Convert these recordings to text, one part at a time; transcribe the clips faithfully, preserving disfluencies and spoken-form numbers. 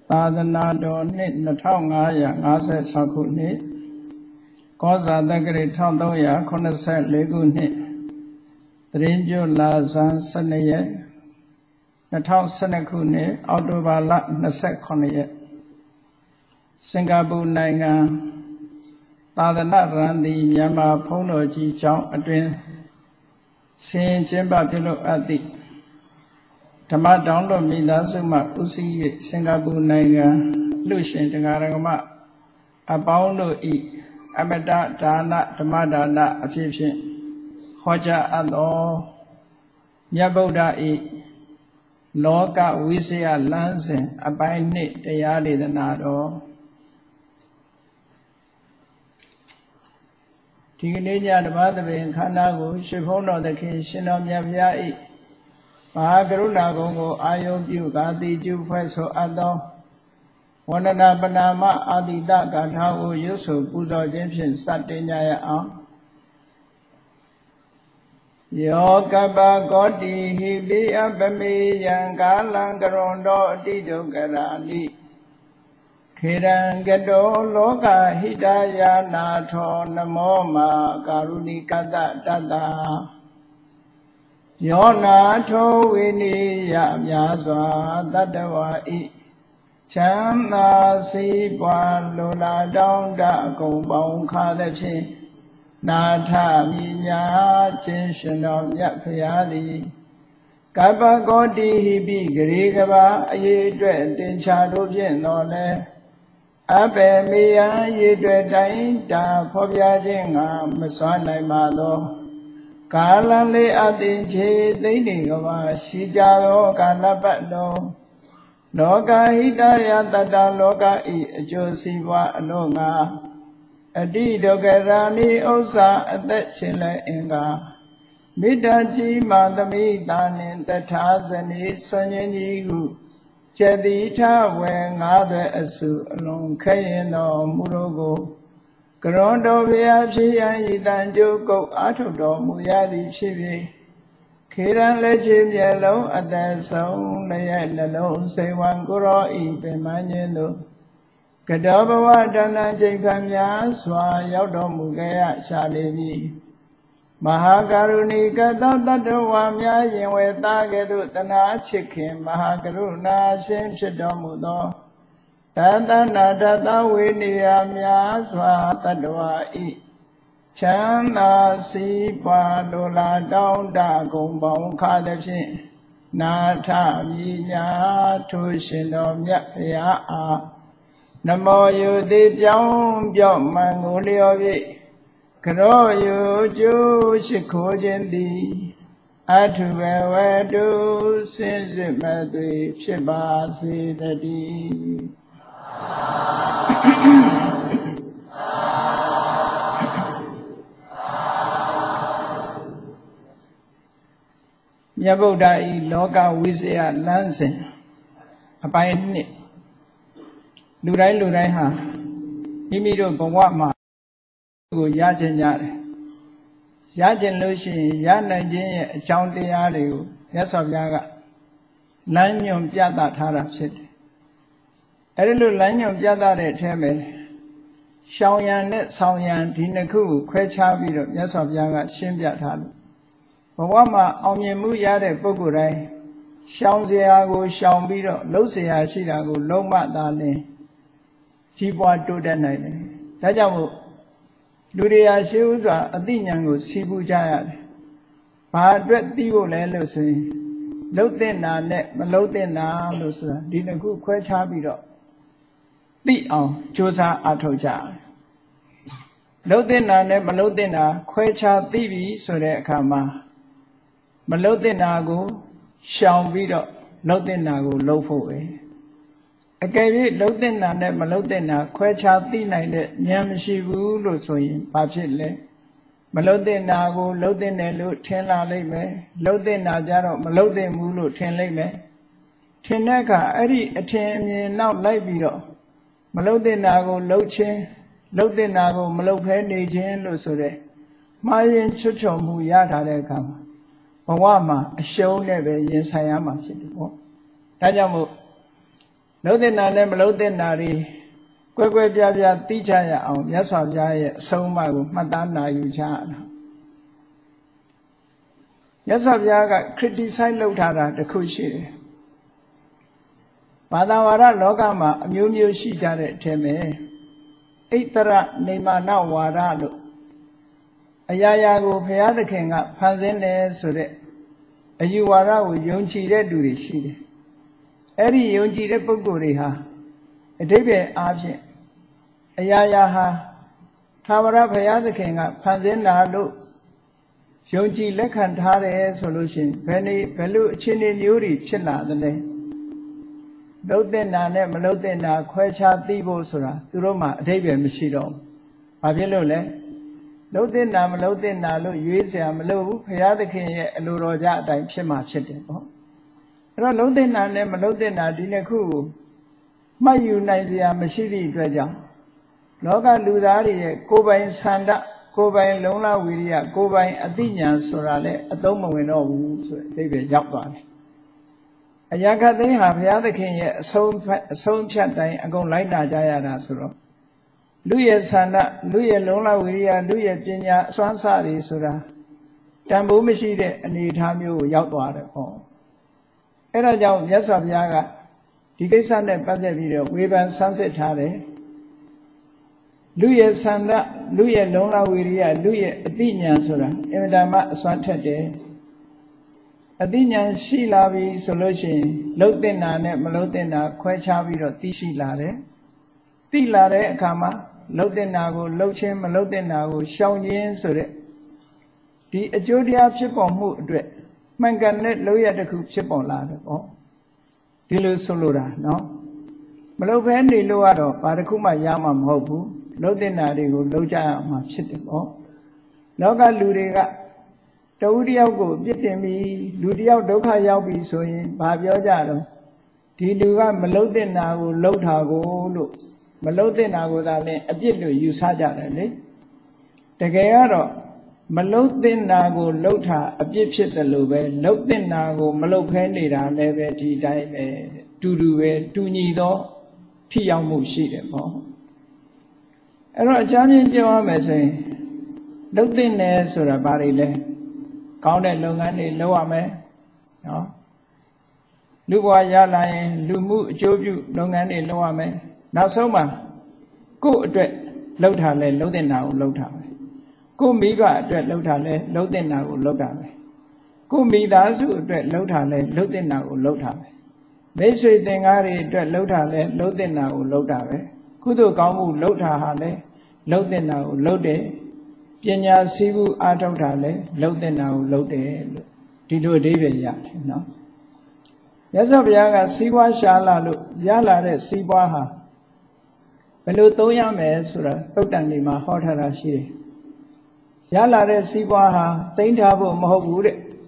သာသနာတော်နှစ်နှစ်ထောင်ငါးရာငါးဆယ်ခြောက်ခုနှစ်ကောဇာတက္ကရာတစ်သုံးရာခုနှစ်ဆယ်လေးခုနှစ်သီတင်းကျွလဇန်ဆယ်နှစ်ရက်နှစ်ထောင်ဆယ်နှစ်ခုနှစ်အောက်တိုဘာလနှစ်ဆယ်ခုနှစ်ရက်စင်ကာပူနိုင်ငံသာသနာရန်သည်မြန်မာဘုန်းတော်ကြီးကျောင်းအတွင်ဆင်ကျင်းပပြုလုပ်အပ်သည့်ဓမ္မတောင်းတော်မိသားစုမှဦးစီး၍စင်ကာပူနိုင်ငံလူရှင်တရားဓမ္မအပေါင်းတို့ဤအမတဒါနဓမ္မဒါနအဖြစ်ဖြင့်ဟောကြားအပ်သောမြတ်ဗုဒ္ဓဤလောကဝိဇယလမ်းစဉ်အပိုင်းနှစ်တရားဒေသနာတော်ဒီကနေ့ညဓမ္မသဘင်ခန္ဓာကိုရွှေဘုန်းတော်သခင်ရှင်တော်မြတ်ဘုရားဤမဟာကရုဏာကုံကိုအာယုပြုကာတိကျုဖွဲ့ဆိုအပ်သောဝန္ဒနာပနာမအာတိတဂါထာကိုရွတ်ဆိုပူဇော်ခြင်းဖြင့်စတင်ကြရအောင်ယောကပ္ပကောတိဟိပိအပမေယံကာလံကရွန်တော်အတိဒုက္ခရာနိခေရံကတောလောကဟိတယာနာထောနမောမာကာရုဏိကတတတယောနာထောဝိနိယမြာစွာတတ္တဝါဤချမ်းသာစီးပွားလိုလားတောင်းတအကုန်ပေါင်းခါသဖြင့်နာထမြညာခြင်းရှင်တော်မြတ်ဖရာသည်ကပ္ပကောတိဟိပိဂရေကဘာအရေးအတွက်တင်ချာတို့ဖြင့်တော်လဲအဘေမေယံရေတွေ့တိုင်းတာဖော်ပြခြင်းငါမစွမ်းနိုင်ပါသောကာလလေးအသင်ချေသိမ့်နေကဘာရှိကြသောကာလပတ်လုံးလောကဟိတယတတ္တလောကဤအကျိုးစီးပွားအလို့ငါအတိဒုက္ခရာနိဥစ္စာအသက်ရှင်လည်းအင်္ဂါမေတ္တာကြီးမာသမိတာနှင့်တထာဇနီဆွန်ရင်ကြီးဟုကျတိထဝေငါးသွဲအစုအလုံးခဲရင်တော်မူလို့ကိုကရွန်တော်ဘုရားဖြစ်ရန်ဤတန်ကြိုးကုတ်အာထုတော်မူရသည်ဖြစ်၍ခေရန်လက်ချေမျက်လုံးအသက်ဆုံးလည်းရဲ့နှလုံးစိတ်ဝံကိုရောဤပင်မခြင်းတို့ကတောဘဝတဏ္ဍချိန်ခံများစွာရောက်တော်မူခဲ့ရရှာလေပြီမဟာကရုဏီကတောတတ္တဝါများရင်ဝေသားကဲ့သို့တနာချစ်ခင်မဟာကရုဏာရှင်ဖြစ်တော်မူသောတသနာတသဝေနိယများစွာတတ္တဝါဤချမ်းသာစီးပွားလိုလားတောင်းတကုန်ပေါင်းခါသဖြင့်နာထမြညာထိုရှင်တော်မြတ်ဖရာအားနမောယုတိပြောင်းပြော့မှန်ကိုလျော်၍ကရောယုကျိုးရှိခိုးခြင်းသည်အထုဘဝတုစင်စစ်မဲ့သွေဖြစ်ပါစေတည်းမြတ်ဗုဒ္ဓဤလောကဝိဇယလမ်းစဉ်အပိုင်းနှစ်လူတိုင်းလူတိုင်းဟာမိမိတို့ဘဝမှာကိုရကျင်ကြတယ်ရကျင်လို့ရှိရင်ရနိုင်ခြင်းရဲ့အကြောင်းတရားတွေကိုမြတ်စွာဘုရားကလမ်းညွှန်ပြသထားတာဖြစ်တယ်အဲဒီလိုလမ်းညွှန်ပြသတဲ့အထဲမှာရှောင်ရံနဲ့ဆောင်ရံဒီနှစ်ခုကိုခွဲခြားပြီးတော့မြတ်စွာဘုရားကရှင်းပြထားလို့ဘဝမှာအောင်မြင်မှုရတဲ့ပုဂ္ဂိုလ်တိုင်းရှောင်စရာကိုရှောင်ပြီးတော့လှုပ်စရာရှိတာကိုလုံးဝသာလင်ကြီးပွားတိုးတက်နိုင်တယ်ဒါကြောင့်မို့လူတွေဟာရှေးဥစွာအသိဉာဏ်ကိုစီးပူးကြရတယ်ဘာအတွက်သိဖို့လဲလို့ဆိုရင်လှုပ်တဲ့နာနဲ့မလှုပ်တဲ့နာလို့ဆိုတာဒီနှစ်ခုခွဲခြားပြီးတော့သိအောင်ကြိုးစားအားထုတ်ကြရတယ်လှုပ်တဲ့နာနဲ့မလှုပ်တဲ့နာခွဲခြားသိပြီဆိုတဲ့အခါမှာမလှုပ်တဲ့နာကိုရှောင်ပြီးတော့လှုပ်တဲ့နာကိုလှုပ်ဖို့ပဲအကယ်၍လှုပ်တဲ့နာနဲ့မလှုပ်တဲ့နာခွဲခြားသိနိုင်တဲ့ဉာဏ်မရှိဘူးလို့ဆိုရင်ဘာဖြစ်လဲမလှုပ်တဲ့နာကိုလှုပ်တဲ့နယ်လို့ထင်လာလိမ့်မယ်လှုပ်တဲ့နာကြတော့မလှုပ်တဲ့ဘူးလို့ထင်လိမ့်မယ်ထင်တဲ့အခါအဲ့ဒီအထင်အမြင်နောက်လိုက်ပြီးတော့မလှုပ်တဲ့နာကိုလှုပ်ခြင်းလှုပ်တဲ့နာကိုမလှုပ်ဖဲနေခြင်းလို့ဆိုတဲ့မှားရင်ချွတ်ချော်မှုရထားတဲ့အခါမှာဘဝမှာအရှုံးနဲ့ပဲရင်ဆိုင်ရမှာဖြစ်တယ်ပေါ့ဒါကြောင့်မို့လုံးတဲ့နာနဲ့မလုံးတဲ့နာတွေကွဲကွဲပြားပြားသိချရအောင်မြတ်စွာဘုရားရဲ့အဆုံးအမကိုမှတ်သားနာယူကြရတာမြတ်စွာဘုရားက criticize လုပ်ထားတာတစ်ခုရှိတယ်ဘာသာဝါဒလောကမှာအမျိုးမျိုးရှိကြတဲ့အထက်မှာဣတရနေမာနဝါဒလို့အရာရာကိုဘုရားသခင်ကဖန်ဆင်းတယ်ဆိုတဲ့အယူဝါဒကိုယုံကြည်တဲ့လူတွေရှိတယ်အဲ့ဒီယုံကြည်တဲ့ပုဂ္ဂိုလ်တွေဟာအဓိပ္ပာယ်အားဖြင့်အရာရာဟာသာဝရဘုရားသခင်ကဖန်ဆင်းတာလို့ယုံကြည်လက်ခံထားတယ်ဆိုလို့ရှိရင်ဘယ်နေဘယ်လိုအခြေအနေမျိုးတွေဖြစ်လာသလဲလုံးတဲ့နာနဲ့မလုံးတဲ့နာခွဲခြားသိဖို့ဆိုတာသူတို့မှအဓိပ္ပာယ်မရှိတော့ဘူး။ဘာဖြစ်လို့လဲ။လုံးတဲ့နာမလုံးတဲ့နာလို့ရွေးเสียမလို့ဘူးဘုရားသခင်ရဲ့အလိုတော်ကြအတိုင်းဖြစ်မှဖြစ်တယ်ပေါ့။အဲ့တော့လုံးတဲ့နာနဲ့မလုံးတဲ့နာဒီနှစ်ခုကိုမှတ်ယူနိုင်စရာမရှိသည့်အတွက်ကြောင့်လောကလူသားတွေရဲ့ကိုယ်ပိုင်ဆန္ဒကိုယ်ပိုင်လုံလဝီရိယကိုယ်ပိုင်အသိဉာဏ်ဆိုတာလည်းအသုံးမဝင်တော့ဘူးဆိုတဲ့အဓိပ္ပာယ်ရောက်သွားတယ်အရာခသိန်းဟာဘုရားသခင်ရဲ့အဆုံးအဆုံးဖြတ်တိုင်းအကုန်လိုက်နာကြရတာဆိုတော့လူရဲ့ဆန္ဒလူရဲ့လုံလဝီရိယလူရဲ့ပညာအစွမ်းစတွေဆိုတာတန်ဖိုးမရှိတဲ့အနေအထားမျိုးကိုရောက်သွားတယ်ပေါ့အဲ့ဒါကြောင့်မြတ်စွာဘုရားကဒီကိစ္စနဲ့ပတ်သက်ပြီးတော့ဝေဖန်ဆန်းစစ်ထားတယ်လူရဲ့ဆန္ဒလူရဲ့လုံလဝီရိယလူရဲ့အသိဉာဏ်ဆိုတာအင်မတန်မှအစွမ်းထက်တယ်အသိဉာဏ်ရှိလာပြီဆိုလို့ရှိရင်လှုပ်တဲ့နာနဲ့မလှုပ်တဲ့နာခွဲခြားပြီးတော့သိရှိလာတယ်သိလာတဲ့အခါမှာလှုပ်တဲ့နာကိုလှုပ်ခြင်းမလှုပ်တဲ့နာကိုရှောင်ခြင်းဆိုတဲ့ဒီအကျိုးတရားဖြစ်ပေါ်မှုအတွက်မှန်ကန်တဲ့လုပ်ရတစ်ခုဖြစ်ပေါ်လာတယ်ပေါ့ဒီလိုဆိုလိုတာနော်မလှုပ်ဘဲနေလို့ကတော့ဘာတစ်ခုမှရမှာမဟုတ်ဘူးလှုပ်တဲ့နာတွေကိုလှုပ်ကြရမှာဖြစ်တယ်ပေါ့လောကလူတွေကတဝူတယောက်ကိုပြစ်တင်ပြီးလူတယောက်ဒုက္ခရောက်ပြီဆိုရင်ဘာပြောကြတော့ဒီလူကမလှုပ်တဲ့နာကိုလှုပ်တာကိုလို့မလှုပ်တဲ့နာကိုသာလဲအပြစ်လို့ယူဆကြတယ်လေတကယ်ကတော့မလှုပ်တဲ့နာကိုလှုပ်တာအပြစ်ဖြစ်တယ်လို့ပဲလှုပ်တဲ့နာကိုမလှုပ်ဖဲနေတာလည်းပဲဒီတိုင်းပဲတူတူပဲတူညီသောထိရောက်မှုရှိတယ်ပေါ့အဲ့တော့အချမ်းချင်းပြောရမယ်ဆိုရင်လှုပ်တဲ့နယ်ဆိုတာဘာတွေလဲကောင်းတဲ့လုပ်ငန်းတွေလုပ်ရမယ်နော်လူဘဝရလာရင်လူမှုအကျိုးပြုလုပ်ငန်းတွေလုပ်ရမယ်နောက်ဆုံးမှာကိုယ့်အတွက်လှုပ်တာလဲလှုပ်တဲ့နာကိုလှုပ်တာပဲကိုယ့်မိဘအတွက်လှုပ်တာလဲလှုပ်တဲ့နာကိုလှုပ်တာပဲကိုယ့်မိသားစုအတွက်လှုပ်တာလဲလှုပ်တဲ့နာကိုလှုပ်တာပဲမိတ်ဆွေသင်္ကားတွေအတွက်လှုပ်တာလဲလှုပ်တဲ့နာကိုလှုပ်တာပဲကုသိုလ်ကောင်းမှုလှုပ်တာဟာလဲလှုပ်တဲ့နာကိုလှုပ်တယ်ပညာစည်းမှုအားထုတ်တာလဲလှုပ်တဲ့နာကိုလှုပ်တယ်လို့ဒီလိုအဓိပ္ပာယ်ရတယ်နော်မြတ်စွာဘုရားကစီးပွားရှာလာလို့ရလာတဲ့စီးပွားဟာဘယ်လိုသုံးရမယ်ဆိုတာသုတ်တန်တွေမှာဟောထားတာရှိတယ်ရလာတဲ့စီးပွားဟာသိမ်းထားဖို့မဟုတ်ဘူး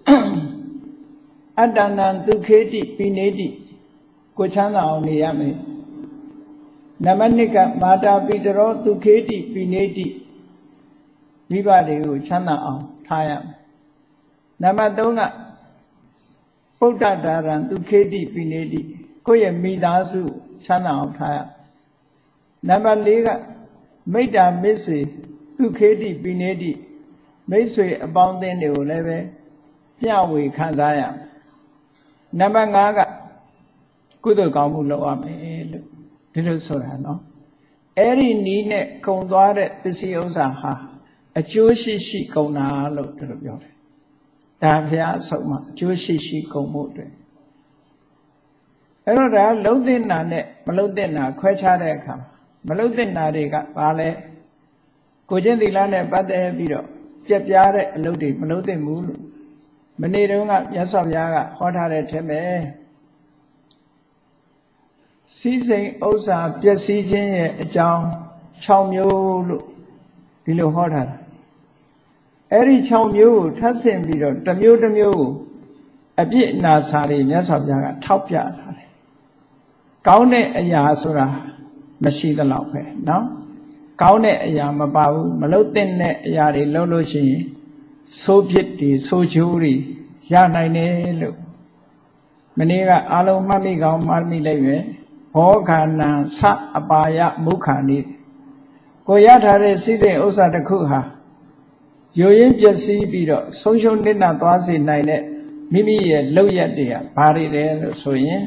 တဲ့အတ္တနံဒုက္ခေတိပိနေတိကိုချမ်းသာအောင်နေရမယ်နမနိကမာတာပိတရောဒုက္ခေတိပိနေတိမိဘတွေကိုချမ်းသာအောင်ထားရမယ်နံပါတ်သုံးကပုဒ္ဒဒါရံဒုက္ခေတိပိနေတိကိုယ့်ရဲ့မိသားစုချမ်းသာအောင်ထားရနံပါတ်လေးကမိတ္တာမစ္စေဒုက္ခေတိပိနေတိမိတ်ဆွေအပေါင်းအသင်းတွေကိုလည်းပဲမျှဝေခံစားရနံပါတ်ငါးကကုသိုလ်ကောင်းမှုလုပ်ရမယ်လို့ဒီလိုဆိုတာနော်အဲ့ဒီနီးနဲ့ကုံသွားတဲ့ပစ္စည်းဥစ္စာဟာအကျိုးရှိရှိကုန်တာလို့ဒီလိုပြောတယ်ဒါဘုရားအဆုံးမှာအကျိုးရှိရှိကုန်မှုအတွက်အဲ့တော့ဒါလှုပ်တဲ့နာနဲ့မလှုပ်တဲ့နာခွဲခြားတဲ့အခါမလှုပ်တဲ့နာတွေကဘာလဲကိုချင်းသီလနဲ့ပတ်သက်ပြီးတော့ပြက်ပြားတဲ့အလုပ်တွေမလုပ်သင့်ဘူးလို့မနေ့တုန်းကမြတ်စွာဘုရားကဟောထားတဲ့ထဲမှာစီးစိမ်ဥစ္စာပျက်စီးခြင်းရဲ့အကြောင်း၆မျိုးလို့ဒီလိုဟောထားတာအဲ့ဒီ၆မျိုးကိုထပ်ဆင့်ပြီးတော့တစ်မျိုးတစ်မျိုးကိုအပြစ်အနာစာတွေမြတ်စွာဘုရားကထောက်ပြထားတယ်ကောင်းတဲ့အရာဆိုတာမရှိသလောက်ပဲเนาะကောင်းတဲ့အရာမပါဘူးမလုပ်တဲ့အရာတွေလုပ်လို့ရှိရင်ဆိုးဖြစ်တွေဆိုးချိုးတွေရနိုင်တယ်လို့မနေ့ကအားလုံးမှတ်မိကောင်းမှတ်မိလိုက်ပဲဘောခန္နံသအပါယမုခာနိကိုရထားတဲ့စည်းစိမ်ဥစ္စာတစ်ခုဟာယိုရင်းပျက်စီးပြီးတော့ဆုံးရှုံးနစ်နာသွားစေနိုင်တဲ့မိမိရဲ့လောက်ရက်တွေကဘာတွေလဲလို့ဆိုရင်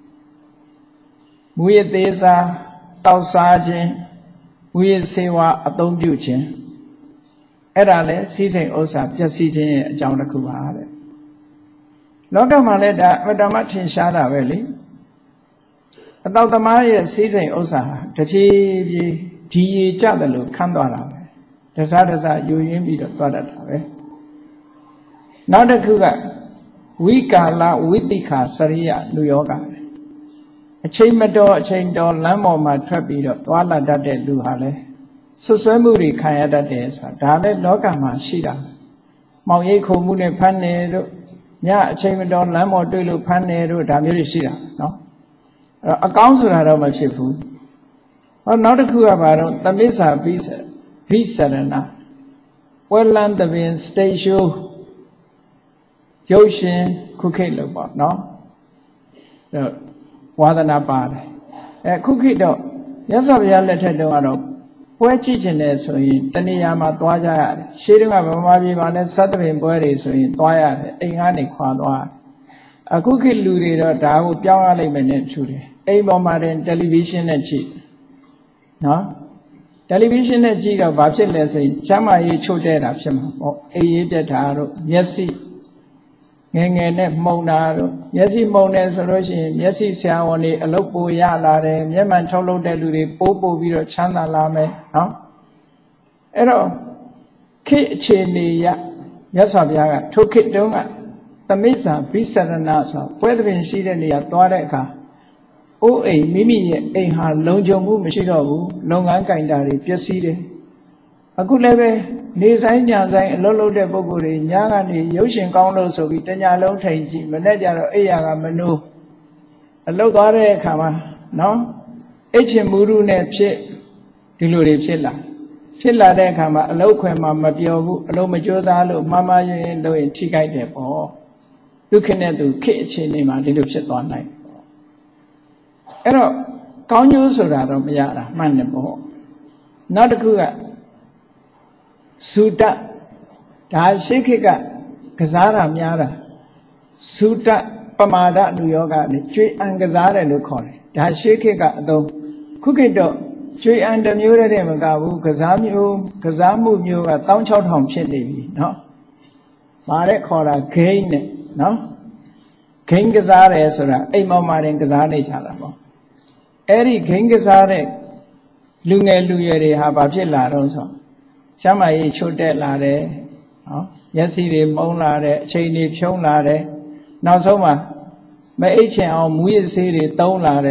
မူရသေးစားတောက်စားခြင်းမူရစေဝါအသုံးပြုခြင်းအဲ့ဒါလဲစည်းစိမ်ဥစ္စာပျက်စီးခြင်းရဲ့အကြောင်းတစ်ခုပါတဲ့လောကမှာလည်းဒါအမတ္တမထင်ရှားတာပဲလေအတောက်သမားရဲ့စည်းစိမ်ဥစ္စာဟာတဖြည်းဖြည်းဒီရေကျတယ်လို့ခန်းသွားတာပဲတစားတစားယူရင်းပြီးတော့သွားတတ်တာပဲနောက်တစ်ခုကဝိကာလဝိတိခာစရိယလူယောဂအချိန်မတော်အချိန်တော်လမ်းပေါ်မှာထွက်ပြီးတော့သွားလာတတ်တဲ့လူဟာလဲဆွဆွဲမှုတွေခံရတတ်တယ်ဆိုတာဒါလည်းလောကမှာရှိတာမောင်ရိပ်ခုံမှုနဲ့ဖမ်းနေတို့ညအချိန်မတော်လမ်းပေါ်တွေ့လို့ဖမ်းနေတို့ဒါမျိုးတွေရှိတာနော်အဲ့တော့အကောင်းဆိုတာတော့မဖြစ်ဘူးဟောနောက်တစ်ခုကဘာတော့သမစ္ဆာဘိစဘိစရဏပွဲလန်းသဘင်စတေရှိုးရုပ်ရှင်ခုခေတ်လို့ပေါ့နော်အဲ့ဝါဒနာပါတယ်အဲခုခေတ်တော့မြတ်စွာဘုရားလက်ထက်တုန်းကတော့ပွဲကြည့်ကျင်တယ်ဆိုရင်တဏှာမှာသွားကြရတယ်ရှေးတုန်းကဗမာပြည်မှာလည်းသတ္တပင်ပွဲတွေဆိုရင်သွားရတယ်အိမ်ကနေခွာသွားတယ်အခုခေတ်လူတွေတော့ဒါကိုပြောင်းရလိမ့်မယ်နဲ့ထူတယ်အိမ်ပေါ်မှာတင်တယ်လီဗီရှင်းနဲ့ကြည့်နော်တယ်လီဗီရှင်းနဲ့ကြည့်တော့ဘာဖြစ်လဲဆိုရင်ကျမ်းမာရေးချို့တဲ့တာဖြစ်မှာပေါ့အိမ်ရေးပြတ်တာတို့မျက်စိငယ်ငယ်နဲ့မှုံတာတို့မျက်စိမှုံတယ်ဆိုလို့ရှိရင်မျက်စိဆရာဝန်တွေအလုပ်ပိုရလာတယ်မျက်မှန်ထုတ်လုပ်တဲ့လူတွေပိုးပို့ပြီးတော့ချမ်းသာလာမယ်နော်အဲ့တော့ခေတ်အခြေအနေရမြတ်စွာဘုရားကထိုခေတ်တုန်းကသမစ္ဆာဘိစရဏဆိုပွဲသဘင်ရှိတဲ့နေရာသွားတဲ့အခါအိုးအိမ်မိမိရဲ့အိမ်ဟာလုံခြုံမှုမရှိတော့ဘူးလုပ်ငန်းကင်တာတွေပျက်စီးတယ်အခုလည်းပဲနေဆိုင်ညဆိုင်အလုပ်လုပ်တဲ့ပုဂ္ဂိုလ်တွေညကနေရုပ်ရှင်ကောင်းလို့ဆိုပြီးတညာလုံးထိုင်ကြည့်မနဲ့ကြတော့အိယာကမနိုးအလုပ်သွားတဲ့အခါမှာနော်အိတ်ချင်မူရုနဲ့ဖြစ်ဒီလိုတွေဖြစ်လာဖြစ်လာတဲ့အခါမှာအလုပ်ခွင်မှာမပြောဘူးအလုပ်မကြိုးစားလို့မှားမှားရင်ရင်လုပ်ရင်ထိခိုက်တယ်ပေါ့ဒုက္ခနဲ့သူခေတ်အခြေအနေမှာဒီလိုဖြစ်သွားနိုင်ပေါ့အဲ့တော့ကောင်းကျိုးဆိုတာတော့မရတာမှန်တယ်ပေါ့နောက်တစ်ခုကသုတဒါရှေးခေတ်ကကစားတာများတာသုတပမာဒလူယောဂနဲ့ကျွေးအံကစားတယ်လို့ခေါ်တယ်ဒါရှေးခေတ်ကအသုံးခုခေတ်တော့ကျွေးအံတစ်မျိုးတည်းမကဘူးကစားမျိုးကစားမှုမျိုးက၁၆ထောင်ဖြစ်နေပြီနော်မာတဲ့ခေါ်တာဂိမ်းနဲ့နော်ဂိမ်းကစားတယ်ဆိုတာအိမ်မောင်မာရင်ကစားနေကြတာပေါ့အဲ့ဒီဂိမ်းကစားတဲ့လူငယ်လူရွယ်တွေဟာဘာဖြစ်လာတော့ဆိုကျမ်းမာရေးချို့တက်လာတယ်နော်မျက်စိတွေမှုံလာတယ်အချိန်တွေဖြုံးလာတယ်နောက်ဆုံးမှာမအိတ်ချင်အောင်မူရစ်ဆေးတွေသုံးလာတယ်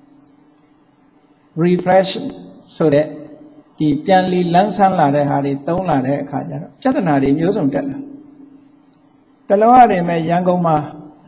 refresh ဆိုတဲ့ဒီပြန်လီလန်းဆန်းလာတဲ့ဟာတွေသုံးလာတဲ့အခါကျတော့ပြဿနာတွေမျိုးစုံတက်လာတလောရတယ်မဲ့ရန်ကုန်မှာ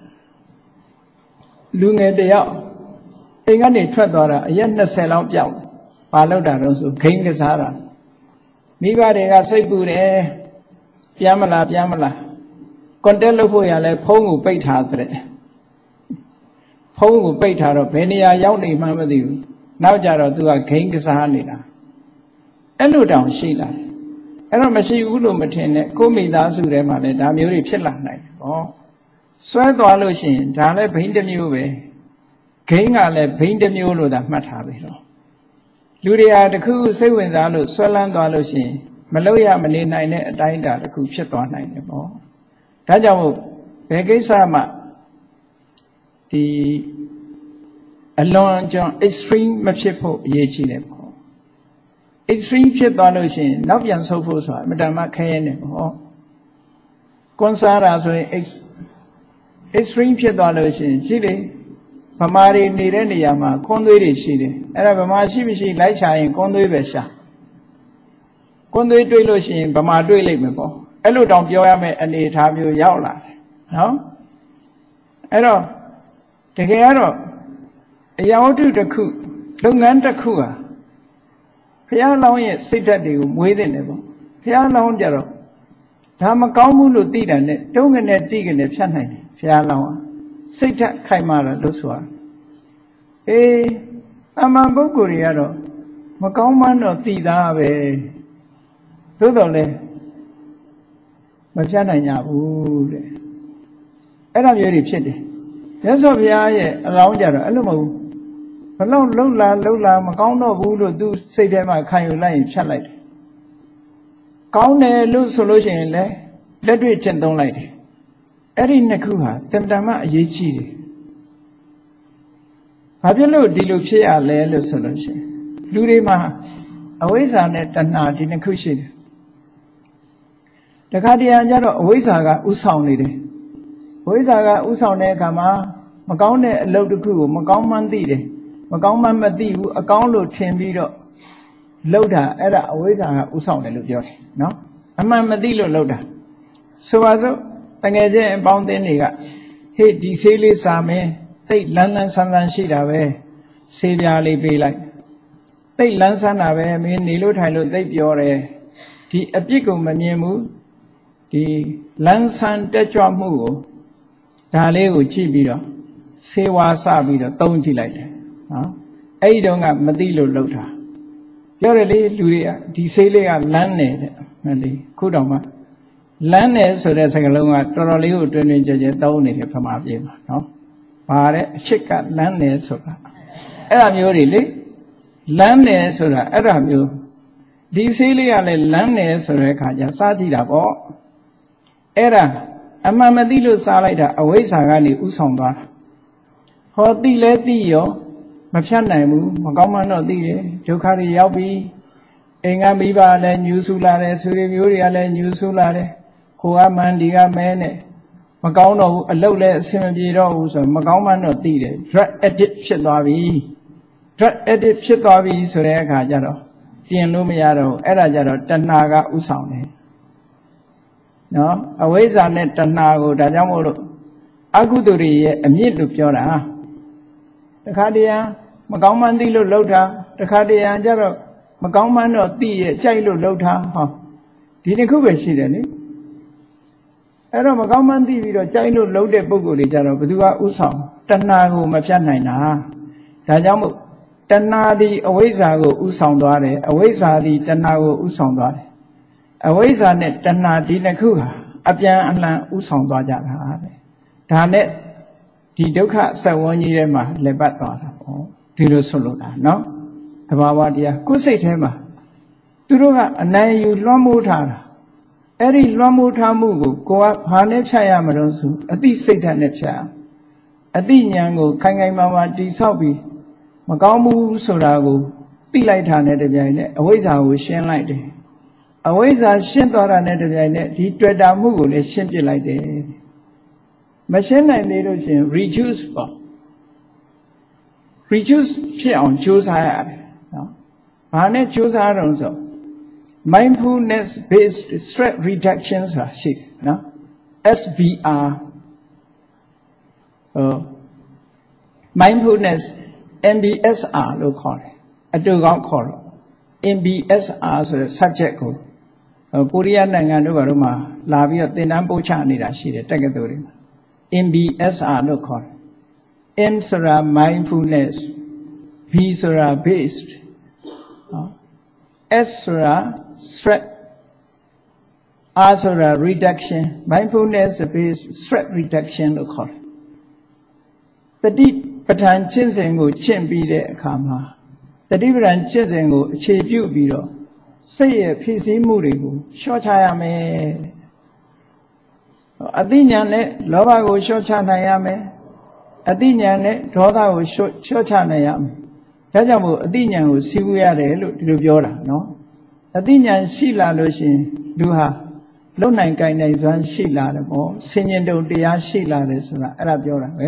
လူငယ်တယောက်အိမ်ကနေထွက်သွားတာအရက်၂၀လောက်ပြောက်ဘာလောက်တာတော့ဆိုဂိမ်းကစားတာမိဘတွေကစိတ်ပူတယ်ပြန်မလားပြန်မလားကွန်တက်လုပ်ဖို့ရလဲဖုန်းကိုပိတ်ထားတဲ့ဖုန်းကိုပိတ်ထားတော့ဘယ်နေရာရောက်နေမှမသိဘူးနောက်ကြတော့သူကဂိမ်းကစားနေတာအဲ့လိုတောင်ရှိလာတယ်အဲ့တော့မရှိဘူးလို့မထင်နဲ့ကိုမိသားစုထဲမှာလည်းဒါမျိုးတွေဖြစ်လာနိုင်တယ်ဟောဆွဲသွားလို့ရှိရင်ဒါလည်းဘိန်းတစ်မျိုးပဲဂိမ်းကလည်းဘိန်းတစ်မျိုးလို့သာမှတ်ထားပြီတော့လူတွေဟာတခုစိတ်ဝင်စားလို့ဆွဲလန်းသွားလို့ရှိရင်မလို့ရမနေနိုင်တဲ့အတိုင်းအတာတစ်ခုဖြစ်သွားနိုင်တယ်ပေါ့ဒါကြောင့်မို့ဘယ်ကိစ္စမှဒီအလွန်ကျွံ extreme မဖြစ်ဖို့အရေးကြီးတယ်ပေါ့ extreme ဖြစ်သွားလို့ရှိရင်နောက်ပြန်ဆုတ်ဖို့ဆိုတာအမှန်တမ်းခဲရဲနေပေါ့ကွန်ဆာရာဆိုရင် extreme ဖြစ်သွားလို့ရှိရင်ကြည့်လေဗမာတွေနေတဲ့နေရာမှာကွန်းသွေးတွေရှိတယ်အဲ့ဒါဗမာရှိမရှိလိုက်ချရင်ကွန်းသွေးပဲရှာကွန်းသွေးတွေ့လို့ရှိရင်ဗမာတွေ့လိမ့်မယ်ပေါ့အဲ့လိုတောင်ပြောရမယ့်အနေအထားမျိုးရောက်လာတယ်နော်အဲ့တော့တကယ်ကတော့အရာဝတ္ထုတစ်ခုလုပ်ငန်းတစ်ခုဟာဘုရားလောင်းရဲ့စိတ်ဓာတ်တွေကိုမွေးတဲ့တယ်ပေါ့ဘုရားလောင်းကြတော့ဒါမကောင်းဘူးလို့သိတယ်နဲ့တုံးကနေတိကနေဖြတ်နိုင်တယ်ဘုရားလောင်းဟာစိတ်ဓာတ်ခိုင်မာတယ်လို့ဆိုတာအေးအမှန်ပုဂ္ဂိုလ်တွေကတော့မကောင်းမှန်းတော့သိသားပဲသို့တော်လည်းမဖြတ်နိုင်ကြဘူးတဲ့အဲ့ဒါမျိုးတွေဖြစ်တယ်မြတ်စွာဘုရားရဲ့အလောင်းကြတော့အဲ့လိုမဟုတ်ဘူးဘလို့လှုပ်လာလှုပ်လာမကောင်းတော့ဘူးလို့သူစိတ်ထဲမှာခံယူလိုက်ရင်ဖြတ်လိုက်တယ်ကောင်းတယ်လို့ဆိုလို့ရှိရင်လည်းလက်တွေ့ကျင့်သုံးလိုက်တယ်အဲ့ဒီနှစ်ခုဟာတမ္တမအရေးကြီးတယ်ဘာဖြစ်လို့ဒီလိုဖြစ်ရလဲလို့ဆိုလို့ရှိရင်လူတွေမှာအဝိဇ္ဇာနဲ့တဏှာဒီနှစ်ခုရှိတယ်တခါတည်းကျတော့အဝိဇ္ဇာကဥဆောင်နေတယ်အဝိဇ္ဇာကဥဆောင်တဲ့အခါမှာမကောင်းတဲ့အလုပ်တစ်ခုကိုမကောင်းမှန်းသိတယ်မကောင်းမှန်းမသိဘူးအကောင်းလို့ထင်ပြီးတော့လှုပ်တာအဲ့ဒါအဝိဇ္ဇာကဥဆောင်တယ်လို့ပြောတယ်နော်အမှန်မသိလို့လှုပ်တာဆိုပါစို့တကယ်ချင်းအပေါင်းအသင်းတွေကဟေ့ဒီဆေးလေးစားမယ်သိတ်လန်းလန်းဆန်းဆန်းရှိတာပဲဆေးပြားလေးပေးလိုက်သိတ်လန်းဆန်းတာပဲမင်းနေလို့ထိုင်လို့သိတ်ပြောတယ်ဒီအပြစ်ကိုမမြင်ဘူးဒီလန်းဆန်းတက်ကြွမှုကိုဒါလေးကိုကြည့်ပြီးတော့ဆေးဝါးစပြီးတော့သုံးကြည့်လိုက်တယ်နော်အဲ့ဒီတော့ကမသိလို့လှုပ်တာပြောတယ်လေလူတွေကဒီဆေးလေးကလန်းတယ်တဲ့မလေးခုတော့မှလန်းတယ်ဆိုတဲ့စကားလုံးကတော်တော်လေးကိုတွင်တွင်ကြဲကြဲသုံးနေတယ်ဖမာပြေမှာနော်ဘာတဲ့အချစ်ကလန်းတယ်ဆိုတာအဲ့ဒါမျိုးတွေလေလန်းတယ်ဆိုတာအဲ့ဒါမျိုးဒီဆေးလေးကလည်းလန်းတယ်ဆိုတဲ့အခါကျစားကြည့်တာပေါ့အဲ့ဒါအမှန်မသိလို့စားလိုက်တာအဝိဇ္ဇာကနေဥဆောင်သွားတာဟောသိလဲသိရောမဖြတ်နိုင်ဘူးမကောင်းမှန်းတော့သိတယ်ဒုက္ခတွေရောက်ပြီအိမ်ကမိဘလည်းညူဆူလာတယ်ဆွေမျိုးတွေကလည်းညူဆူလာတယ်ကိုကမှန်ဒီကမဲနဲ့မကောင်းတော့ဘူးအလုပ်လည်းအဆင်မပြေတော့ဘူးဆိုတော့မကောင်းမှန်းတော့သိတယ် drug addict ဖြစ်သွားပြီ drug addict ဖြစ်သွားပြီဆိုတဲ့အခါကျတော့ပြင်လို့မရတော့ဘူးအဲ့ဒါကြတော့တဏှာကဥဆောင်တယ်နော်အဝိဇ္ဇာနဲ့တဏှာကိုဒါကြောင့်မို့လို့အကုသိုလ်တွေရဲ့အမြင့်လို့ပြောတာတခါတည်းမကောင်းမှန်းသိလို့လှုပ်တာတခါတည်းကျတော့မကောင်းမှန်းတော့သိရဲ့ကြိုက်လို့လှုပ်တာဟောဒီတစ်ခုပဲရှိတယ်လေအဲ့တော့မကောင်းမှန်းသိပြီးတော့ကြိုက်လို့လှုပ်တဲ့ပုံကိုယ်တွေကြတော့ဘယ်သူကဥဆောင်တဏှာကိုမဖြတ်နိုင်တာဒါကြောင့်မို့တဏှာသည်အဝိဇ္ဇာကိုဥဆောင်သွားတယ်အဝိဇ္ဇာသည်တဏှာကိုဥဆောင်သွားတယ်အဝိဇ္ဇာနဲ့တဏှာဒီနှစ်ခုဟာအပြန်အလှန်ဥဆောင်သွားကြတာတဲ့ဒါနဲ့ဒီဒုက္ခဆက်ဝန်းကြီးထဲမှာလက်ပတ်သွားတာပေါ့ဒီလိုဆိုလို့တာနော်သဘာဝတရားကိုယ်စိတ်ထဲမှာသူတို့ကအနိုင်ယူလွှမ်းမိုးထားတာအဲ့ဒီလွှမ်းမိုးထားမှုကိုကိုကဘာနဲ့ဖြတ်ရမလို့ဆိုအသိစိတ်ဓာတ်နဲ့ဖြတ်အသိဉာဏ်ကိုခိုင်ခိုင်မာမာတိဆောက်ပြီးမကောင်းဘူးဆိုတာကိုသိလိုက်တာနဲ့တပြိုင်နက်အဝိဇ္ဇာကိုရှင်းလိုက်တယ်အဝိဇ္ဇာရှင်းသွားတာနဲ့တပြိုင်နက်ဒီတွေ့တာမှုကိုလည်းရှင်းပြလိုက်တယ်မရှင်းနိုင်သေးလို့ရှင် reduce ပေါ့ reduce ဖြစ်အောင်ကြိုးစားရတယ်နော်ဘာနဲ့ကြိုးစားရအောင်ဆို mindfulness based stress reduction ဆိုတာရှိတယ်နော် S B R ဟို mindfulness M B S R လို့ခေါ်တယ်အတူကောင်းခေါ်တော့ M B S R ဆိုတဲ့ subject ကိုကိုရီးယားနိုင်ငံတို့ဘာလို့မှလာပြီးတော့သင်တန်းပို့ချနေတာရှိတယ်တက္ကသိုလ်တွေမှာ M B S R လို့ခေါ်တယ် M ဆိုတာ mindfulness B ဆိုတာ based S ဆိုတာ stress R ဆိုတာ reduction mindfulness based stress reduction လို့ခေါ်တယ်တတိပဋ္ဌာန်ကျင့်စဉ်ကိုကျင့်ပြီးတဲ့အခါမှာတတိပဋ္ဌာန်ကျင့်စဉ်ကိုအခြေပြုပြီးတော့စိတ်ရဲ့ဖြစ်စည်းမှုတွေကိုလျှော့ချရမယ်အသိဉာဏ်နဲ့လောဘကိုလျှော့ချနိုင်ရမယ်အသိဉာဏ်နဲ့ဒေါသကိုလျှော့လျှော့ချနိုင်ရမယ်ဒါကြောင့်မို့အသိဉာဏ်ကိုစီးပူးရတယ်လို့ဒီလိုပြောတာနော်အသိဉာဏ်ရှိလာလို့ရှိရင်လူဟာလုံနိုင်ကြိုင်နိုင်စွမ်းရှိလာတယ်ပေါ့ဆင်ញင်တုံတရားရှိလာတယ်ဆိုတာအဲ့ဒါပြောတာပဲ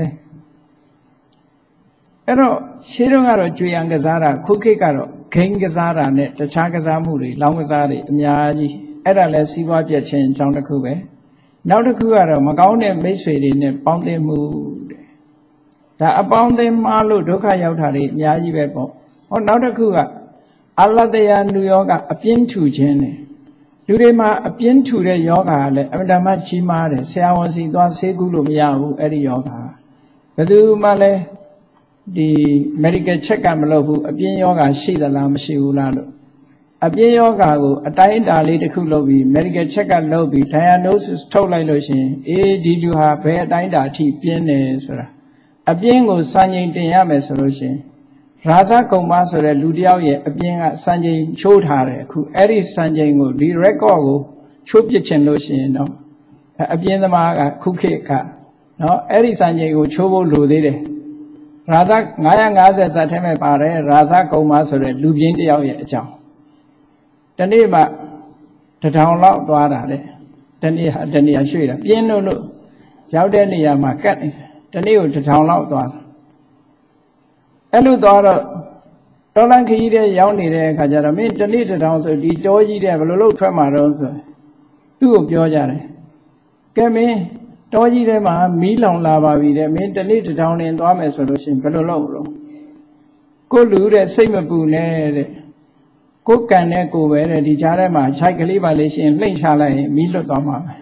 အဲ့တော့ရှင်းတော့ကတော့ကြွေရန်ကစားတာခုခေတ်ကတော့ဂိမ်းကစားတာနဲ့တခြားကစားမှုတွေလောင်းကစားတွေအများကြီးအဲ့ဒါလည်းစီးပွားပြည့်ခြင်းအကြောင်းတစ်ခုပဲနောက်တစ်ခုကတော့မကောင်းတဲ့မိတ်ဆွေတွေနဲ့ပေါင်းသင်းမှုတဲ့ဒါအပေါင်းအသင်းမှားလို့ဒုက္ခရောက်တာတွေအများကြီးပဲပေါ့ဟောနောက်တစ်ခုကအလတ္တယာနုယောဂအပြင်းထူခြင်းနဲ့လူတွေမှာအပြင်းထူတဲ့ယောဂကလည်းအမှန်တမ်းကြီးမားတယ်ဆရာဝန်စီသွားဆေးကုလို့မရဘူးအဲ့ဒီယောဂဘယ်သူမှလည်း the medical check-up မလုပ်ဘူးအပြင်းယောဂရှိသလားမရှိဘူးလားလို့အပြင်းယောဂကိုအတိုင်းအတာလေးတစ်ခုလုပ်ပြီး medical check-up လုပ်ပြီး diagnosis ထုတ်လိုက်လို့ရှိရင်အေးဒီလူဟာဘယ်အတိုင်းအတာအထိပြင်းတယ်ဆိုတာအပြင်းကိုစံချိန်တင်ရမယ်ဆိုလို့ရှိရင်ရာဇကုံမဆိုတဲ့လူတယောက်ရဲ့အပြင်းကစံချိန်ချိုးထားတယ်အခုအဲ့ဒီစံချိန်ကိုဒီ record ကိုချိုးပစ်ချင်လို့ရှိရင်တော့အပြင်းသမားကခုခေတ်ကနော်အဲ့ဒီစံချိန်ကိုချိုးဖို့လိုသေးတယ်ရာဇ၅၅၀ဇတ်ထဲမှာပါတယ်ရာဇကုံမဆိုတဲ့လူပြင်းတယောက်ရဲ့အကြောင်းတနေ့မှတထောင်လောက်သွားတာလေတနေ့ဟာတနေ့ရွှေ့တာပြင်းလို့လို့ရောက်တဲ့နေရာမှာကတ်နေတနေ့ကိုတထောင်လောက်သွားအဲ့လိုသွားတော့တော်လန်ခကြီးတဲ့ရောက်နေတဲ့အခါကျတော့မင်းတနေ့တထောင်ဆိုဒီတောကြီးတဲ့ဘယ်လိုလုပ်ထွက်မှာတော့ဆိုသူ့ကိုပြောကြတယ်ကဲမင်းတောကြီးထဲမှာမီးလောင်လာပါပြီတဲ့မင်းတနေ့တထောင်နဲ့သွားမယ်ဆိုလို့ရှိရင်ဘယ်လိုလုပ်လို့ကိုလူတဲ့စိတ်မပူနဲ့တဲ့ကိုကံနဲ့ကိုပဲတဲ့ဒီကြားထဲမှာခြိုက်ကလေးပါလေးရှင်လှိမ့်ချလိုက်ရင်မီးလွတ်သွားမှာပဲ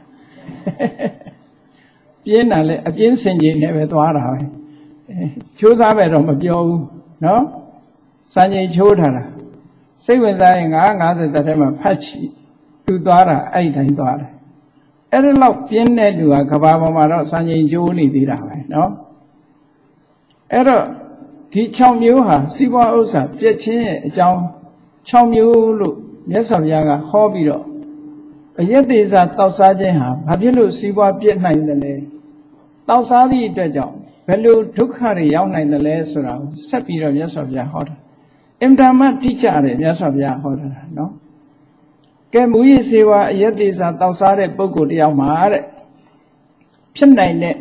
ပြင်းတာလေအပြင်းစင်ကြီးနဲ့ပဲသွားတာပဲချိုးစားပဲတော့မပြောဘူးနော်စံချိန်ချိုးထားတာစိတ်ဝင်စားရင်၅၅၀ဇတ်ထဲမှာဖတ်ချီသူသွားတာအဲ့ဒီတိုင်းသွားတယ်အဲ့ဒီလောက်ပြင်းတဲ့လူကကဘာပေါ်မှာတော့စံချိန်ချိုးနေသေးတာပဲနော်အဲ့တော့ဒီ၆မျိုးဟာစီးပွားဥစ္စာပြည့်ချင်းရဲ့အကြောင်း၆မျိုးလို့မြတ်စွာဘုရားကဟောပြီးတော့အယက်သေးစားတောက်စားခြင်းဟာဘာဖြစ်လို့စီးပွားပြည့်နိုင်တယ်လဲတောက်စားသည့်အတွက်ကြောင့်ဘယ်လိုဒုက္ခတွေရောက်နိုင်တယ်လဲဆိုတာကိုဆက်ပြီးတော့မြတ်စွာဘုရားဟောတာအင်တာမတိကျတယ်မြတ်စွာဘုရားဟောတာနော်ကဲမူရည်စေဝါအယက်သေးစားတောက်စားတဲ့ပုဂ္ဂိုလ်တယောက်မှာတဲ့ဖြစ်နိုင်တဲ့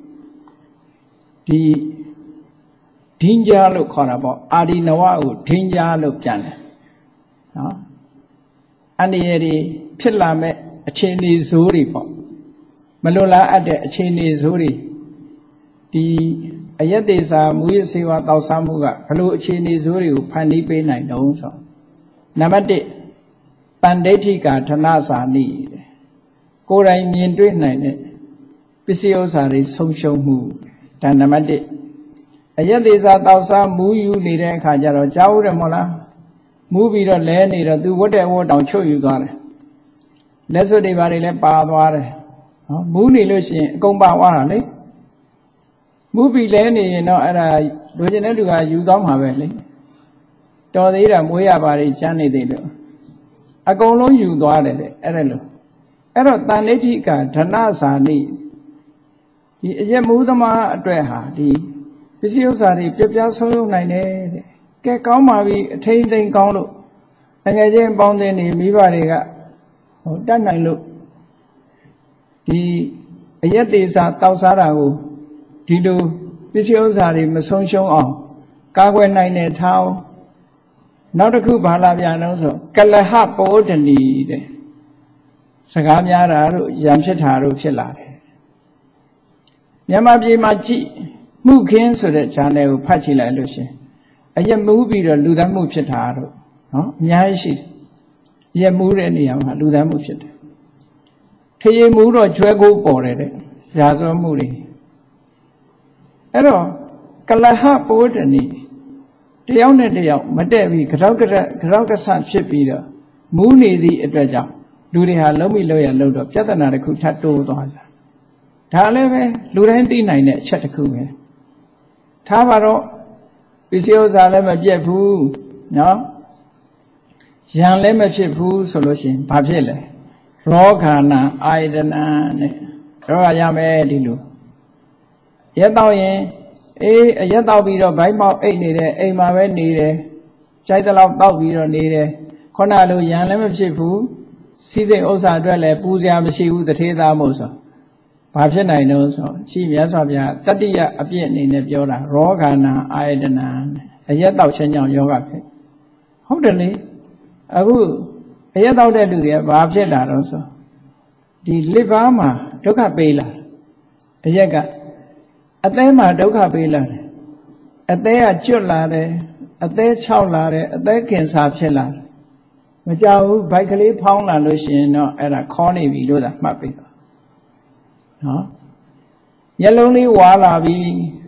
ဒီဒင်းကြားလို့ခေါ်တာပေါ့အာဒီနဝကိုဒင်းကြားလို့ပြန်တယ်နော်အန္တရာယ်တွေဖြစ်လာမဲ့အခြေအနေဆိုးတွေပေါ့မလွန်လားအပ်တဲ့အခြေအနေဆိုးတွေဒီအယက်သေးစားမူရည်စေဝါတောက်စားမှုကဘလို့အခြေအနေဆိုးတွေကိုဖန်တီးပေးနိုင်တော့ဆိုနံပါတ်တစ်တန်ဒိဋ္ဌိကာဌနာစာနိကိုယ်တိုင်မြင်တွေ့နိုင်တဲ့ပစ္စည်းဥစ္စာတွေဆုံးရှုံးမှုဒါနံပါတ်တစ်အယက်သေးစားတောက်စားမူးယူနေတဲ့အခါကျတော့ကြားဦးတယ်မဟုတ်လားမူးပြီးတော့လဲနေတော့သူဝတ်တဲ့ဝတ်တောင်ချွတ်ယူသွားတယ်လက်စွပ်တွေဘာတွေလဲပါသွားတယ်နော်မူးနေလို့ရှိရင်အကုန်ပါသွားတာလေမူးပြီးလဲနေရင်တော့အဲ့ဒါလူကျင်တဲ့လူကယူသွားမှာပဲလေတော်သေးတာမွေးရပါလိမ့်ချမ်းနေသေးလို့အကုန်လုံးယူသွားတယ်လေအဲ့ဒါလို့အဲ့တော့တန်ဋိဋ္ဌိကဓနစာနိဒီအယက်မူးသမားအတွက်ဟာဒီပစ္စည်းဥစ္စာတွေပြပြဆုံးရှုံးနိုင်တယ်တဲ့ကဲကောင်းပါပြီအထိန်သိမ်းကောင်းလို့ငယ်ချင်းပေါင်းတဲ့နေမိဘတွေကဟိုတတ်နိုင်လို့ဒီအယက်သေးစားတောက်စားတာကိုဒီလိုပစ္စည်းဥစ္စာတွေမဆုံးရှုံးအောင်ကာကွယ်နိုင်တဲ့ထားအောင်နောက်တစ်ခုဘာလာပြန်လို့ဆိုကလဟပောဒနီတဲ့စကားများတာတို့ရံဖြစ်တာတို့ဖြစ်လာတယ်မြန်မာပြည်မှာကြည့်မှုခင်းဆိုတဲ့ channel ကိုဖတ်ကြည့်လိုက်လို့ရှင်အရက်မူးပြီးတော့လူသတ်မှုဖြစ်တာတို့နော်အများကြီးရှိတယ်ရက်မူးတဲ့နေရာမှာလူသတ်မှုဖြစ်တယ်ခရီးမူးတော့ကျွဲကိုပေါ်တယ်တဲ့ရာဇဝမှုတွေအဲ့တော့ကလဟပောဒနီတယောက်နဲ့တယောက်မတည့်ပြီးကြောက်ကရက်ကြောက်ကဆဖြစ်ပြီးတော့မူးနေသည့်အတွက်ကြောင့်လူတွေဟာလုံးမိလို့ရလို့တော့ပြဿနာတစ်ခုထပ်တိုးသွားကြဒါလည်းပဲလူတိုင်းသိနိုင်တဲ့အချက်တစ်ခုပဲထားပါတော့ပစ္စည်းဥစ္စာလည်းမပြတ်ဘူးနော်ရန်လည်းမဖြစ်ဘူးဆိုလို့ရှိရင်ဘာဖြစ်လဲရောဂာနာအာယတနာနဲ့ရောဂါရမယ်ဒီလိုရက်တော့ရင်အေးအရက်တော့ပြီးတော့ဘိုက်ပေါက်အိတ်နေတယ်အိမ်မှာပဲနေတယ်ကြိုက်တဲ့လောက်တောက်ပြီးတော့နေတယ်ခုနလိုရန်လည်းမဖြစ်ဘူးစီးစိမ်ဥစ္စာအတွက်လည်းပူစရာမရှိဘူးတထေးသားမို့ဆိုဘာဖြစ်နိုင်လို့ဆိုရှိမြတ်စွာဘုရားတတိယအပြည့်အနေနဲ့ပြောတာရောဂာနာအာယတနာအရက်တော့ချင်းကြောင့်ယောဂဖြစ်ဟုတ်တယ်လေအခုအရက်တော့တဲ့လူတွေကဘာဖြစ်လာတော့ဆိုဒီလစ်ပါးမှာဒုက္ခပေးလာအရက်ကအသေးမှာဒုက္ခပေးလာတယ်အသေးကကျွတ်လာတယ်အသေးခြောက်လာတယ်အသေးကင်ဆာဖြစ်လာတယ်မကြောက်ဘူးဘိုက်ကလေးဖောင်းလာလို့ရှိရင်တော့အဲ့ဒါခေါနေပြီလို့သာမှတ်ပြီးတော့နော်မျက်လုံးလေးဝါလာပြီ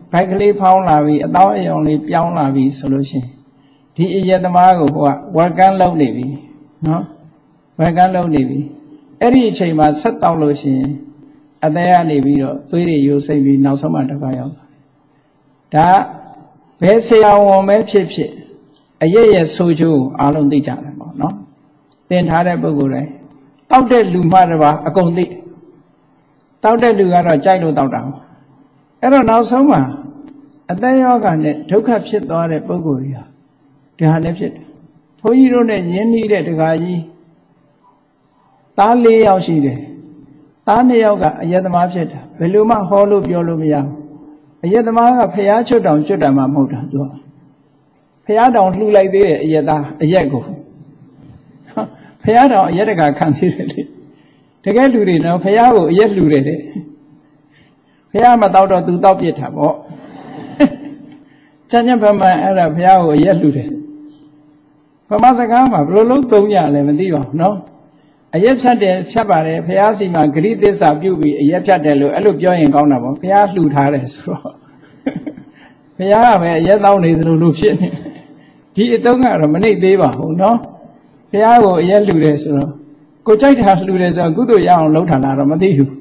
ဘိုက်ကလေးဖောင်းလာပြီးအသားအယောင်လေးပြောင်းလာပြီးဆိုလို့ရှိရင်ဒီအယက်သမားကိုဟိုကဝက်ကန်းလုံးနေပြီနော်ဝက်ကန်းလုံးနေပြီအဲ့ဒီအချိန်မှာဆက်တောက်လို့ရှိရင်အသက်ကနေပြီးတော့သွေးတွေယိုစိမ့်ပြီးနောက်ဆုံးမှတစ်ခါရောက်သွားတယ်ဒါဘယ်ဆရာဝန်ပဲဖြစ်ဖြစ်အယက်ရဲ့ဆိုးကျိုးအားလုံးသိကြတယ်ပေါ့နော်သင်ထားတဲ့ပုဂ္ဂိုလ်တိုင်းတောက်တဲ့လူမှတပါအကုန်သိတောက်တဲ့လူကတော့ကြိုက်လို့တောက်တာအဲ့တော့နောက်ဆုံးမှာအသက်ယောဂနဲ့ဒုက္ခဖြစ်သွားတဲ့ပုဂ္ဂိုလ်တွေဟာဒီဟာလည်းဖြစ်တယ်ဘုန်းကြီးတို့နဲ့ယဉ်နှီးတဲ့တခါကြီးသားလေးယောက်ရှိတယ်သားနှစ်ယောက်ကအယက်သမားဖြစ်တာဘယ်လိုမှဟောလို့ပြောလို့မရဘူးအယက်သမားကဖျားချွတ်တောင်ချွတ်တာမှမဟုတ်တာသူကဖျားတောင်လှူလိုက်သေးတယ်အယက်သားအယက်ကိုဖျားတောင်အယက်တကခံသေးတယ်လေတကယ်လူတွေတော့ဖျားကိုအယက်လှူတယ်တဲ့ဖျားမတော့တော့သူတောက်ပြစ်တာပေါ့ချမ်းချမ်းဖမှန်အဲ့ဒါဖျားကိုအယက်လှူတယ်ဗမာစကားမှာဘယ်လိုလုံးသုံးရလဲမသိပါဘူးနော်အယက်ဖြတ်တယ်ဖြတ်ပါတယ်ဖျားစီမှာဂရိသစ္စာပြုပြီးအယက်ဖြတ်တယ်လို့အဲ့လိုပြောရင်ကောင်းတာပေါ့ဖျားလှူထားတယ်ဆိုတော့ဖျားကပဲအယက်တောင်းနေသလိုလိုဖြစ်နေဒီအတုံးကတော့မနှိမ့်သေးပါဘူးနော်ဖျားကိုအယက်လှူတယ်ဆိုတော့ကိုကြိုက်တာလှူတယ်ဆိုတော့ကုသိုလ်ရအောင်လုပ်ထားတာတော့မသိဘူး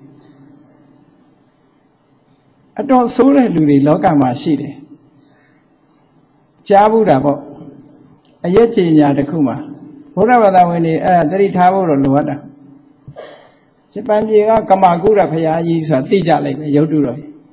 အတော်ဆိုးတဲ့လူတွေလောကမှာရှိတယ်ကြားဘူးတာပေါ့အယက်ကြေညာတစ်ခုမှာဘုရားဘာသာဝင်တွေအဲ့ဒါသတိထားဖို့တော့လိုအပ်တာဂျပန်ပြည်ကကမာကုရဘုရားကြီးဆိုတာသိကြလိုက်ပဲရုပ်တုတော်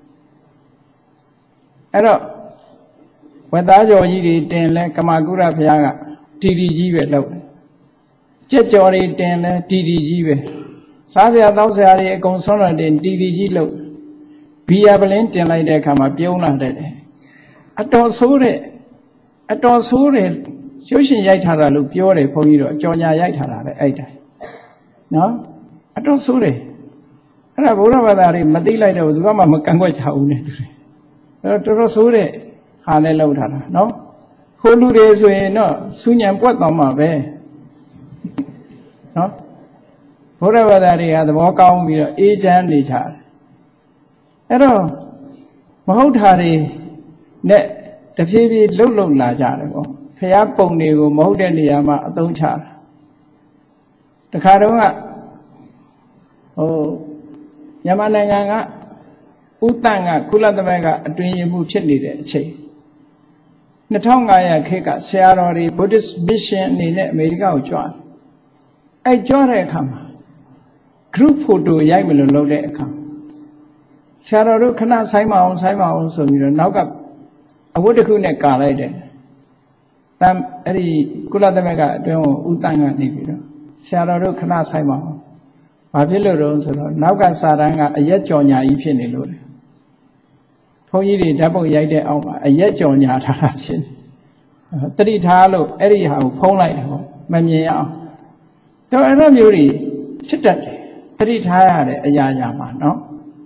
အဲ့တော့ဝတ်သားကြော်ကြီးတွေတင်လဲကမာကုရဘုရားကတီတီကြီးပဲလုပ်တယ်ကြက်ကြော်တွေတင်လဲတီတီကြီးပဲစားစရာတောက်စရာတွေအကုန်ဆုံးတော့တင်တီတီကြီးလုပ်ဘီယာပလင်းတင်လိုက်တဲ့အခါမှာပြုံးလာတယ်အတော်ဆိုးတဲ့အတော်ဆိုးတဲ့ရုပ်ရှင်ရိုက်ထားတာလို့ပြောတယ်ဘုန်းကြီးတို့အကြော်ညာရိုက်ထားတာပဲအဲ့တိုင်းနော်အတော်ဆိုးတယ်အဲ့ဒါဘုရားဘာသာတွေမသိလိုက်တော့သူကမှမကန့်ကွက်ချဘူးနဲ့အဲ့တော့တော်တော်ဆိုးတဲ့ဟာနဲ့လောက်ထားတာနော်ဟိုလူတွေဆိုရင်တော့စူးညံပွက်သွားမှာပဲနော်ဘုရားဘာသာတွေကသဘောကောင်းပြီးတော့အေးချမ်းနေကြတယ်အဲ့တော့မဟုတ်တာတွေနဲ့တဖြည်းဖြည်းလှုပ်လှုပ်လာကြတယ်ပေါ့ဖျားပုံတွေကိုမဟုတ်တဲ့နေရာမှာအသုံးချတာတခါတော့ကဟိုမြန်မာနိုင်ငံကဥတန့်ကကုလသမဂ္ဂအတွင်းရေးမှူးဖြစ်နေတဲ့အချိန်နှစ်ထောင်ငါးရာခေတ်ကဆရာတော်တွေ Buddhist Mission အနေနဲ့အမေရိကကိုကြွတယ်အဲကြွတဲ့အခါမှာ group photo ရိုက်မလို့လုပ်တဲ့အခါဆရာတော်တို့ခဏဆိုင်မအောင်ဆိုင်မအောင်ဆိုပြီးတော့နောက်ကအဝတ်တစ်ခုနဲ့ကာလိုက်တယ်တမ်အဲ့ဒီကုလသမဂ္ဂအတွင်းကိုဥတန့်ကနေပြီးတော့ဆရာတော်တို့ခဏဆိုင်ပါအောင်ဘာဖြစ်လို့တော့ဆိုတော့နောက်ကစာတန်းကအရက်ကြော်ညာကြီးဖြစ်နေလို့လေဘုန်းကြီးတွေဓာတ်ပုံရိုက်တဲ့အောက်မှာအရက်ကြော်ညာထားတာဖြစ်နေတတိထားလို့အဲ့ဒီဟာကိုဖုံးလိုက်တယ်ဟောမမြင်ရအောင်တော့အဲ့လိုမျိုးတွေဖြစ်တတ်တယ်တတိထားရတဲ့အရာရာမှာနော်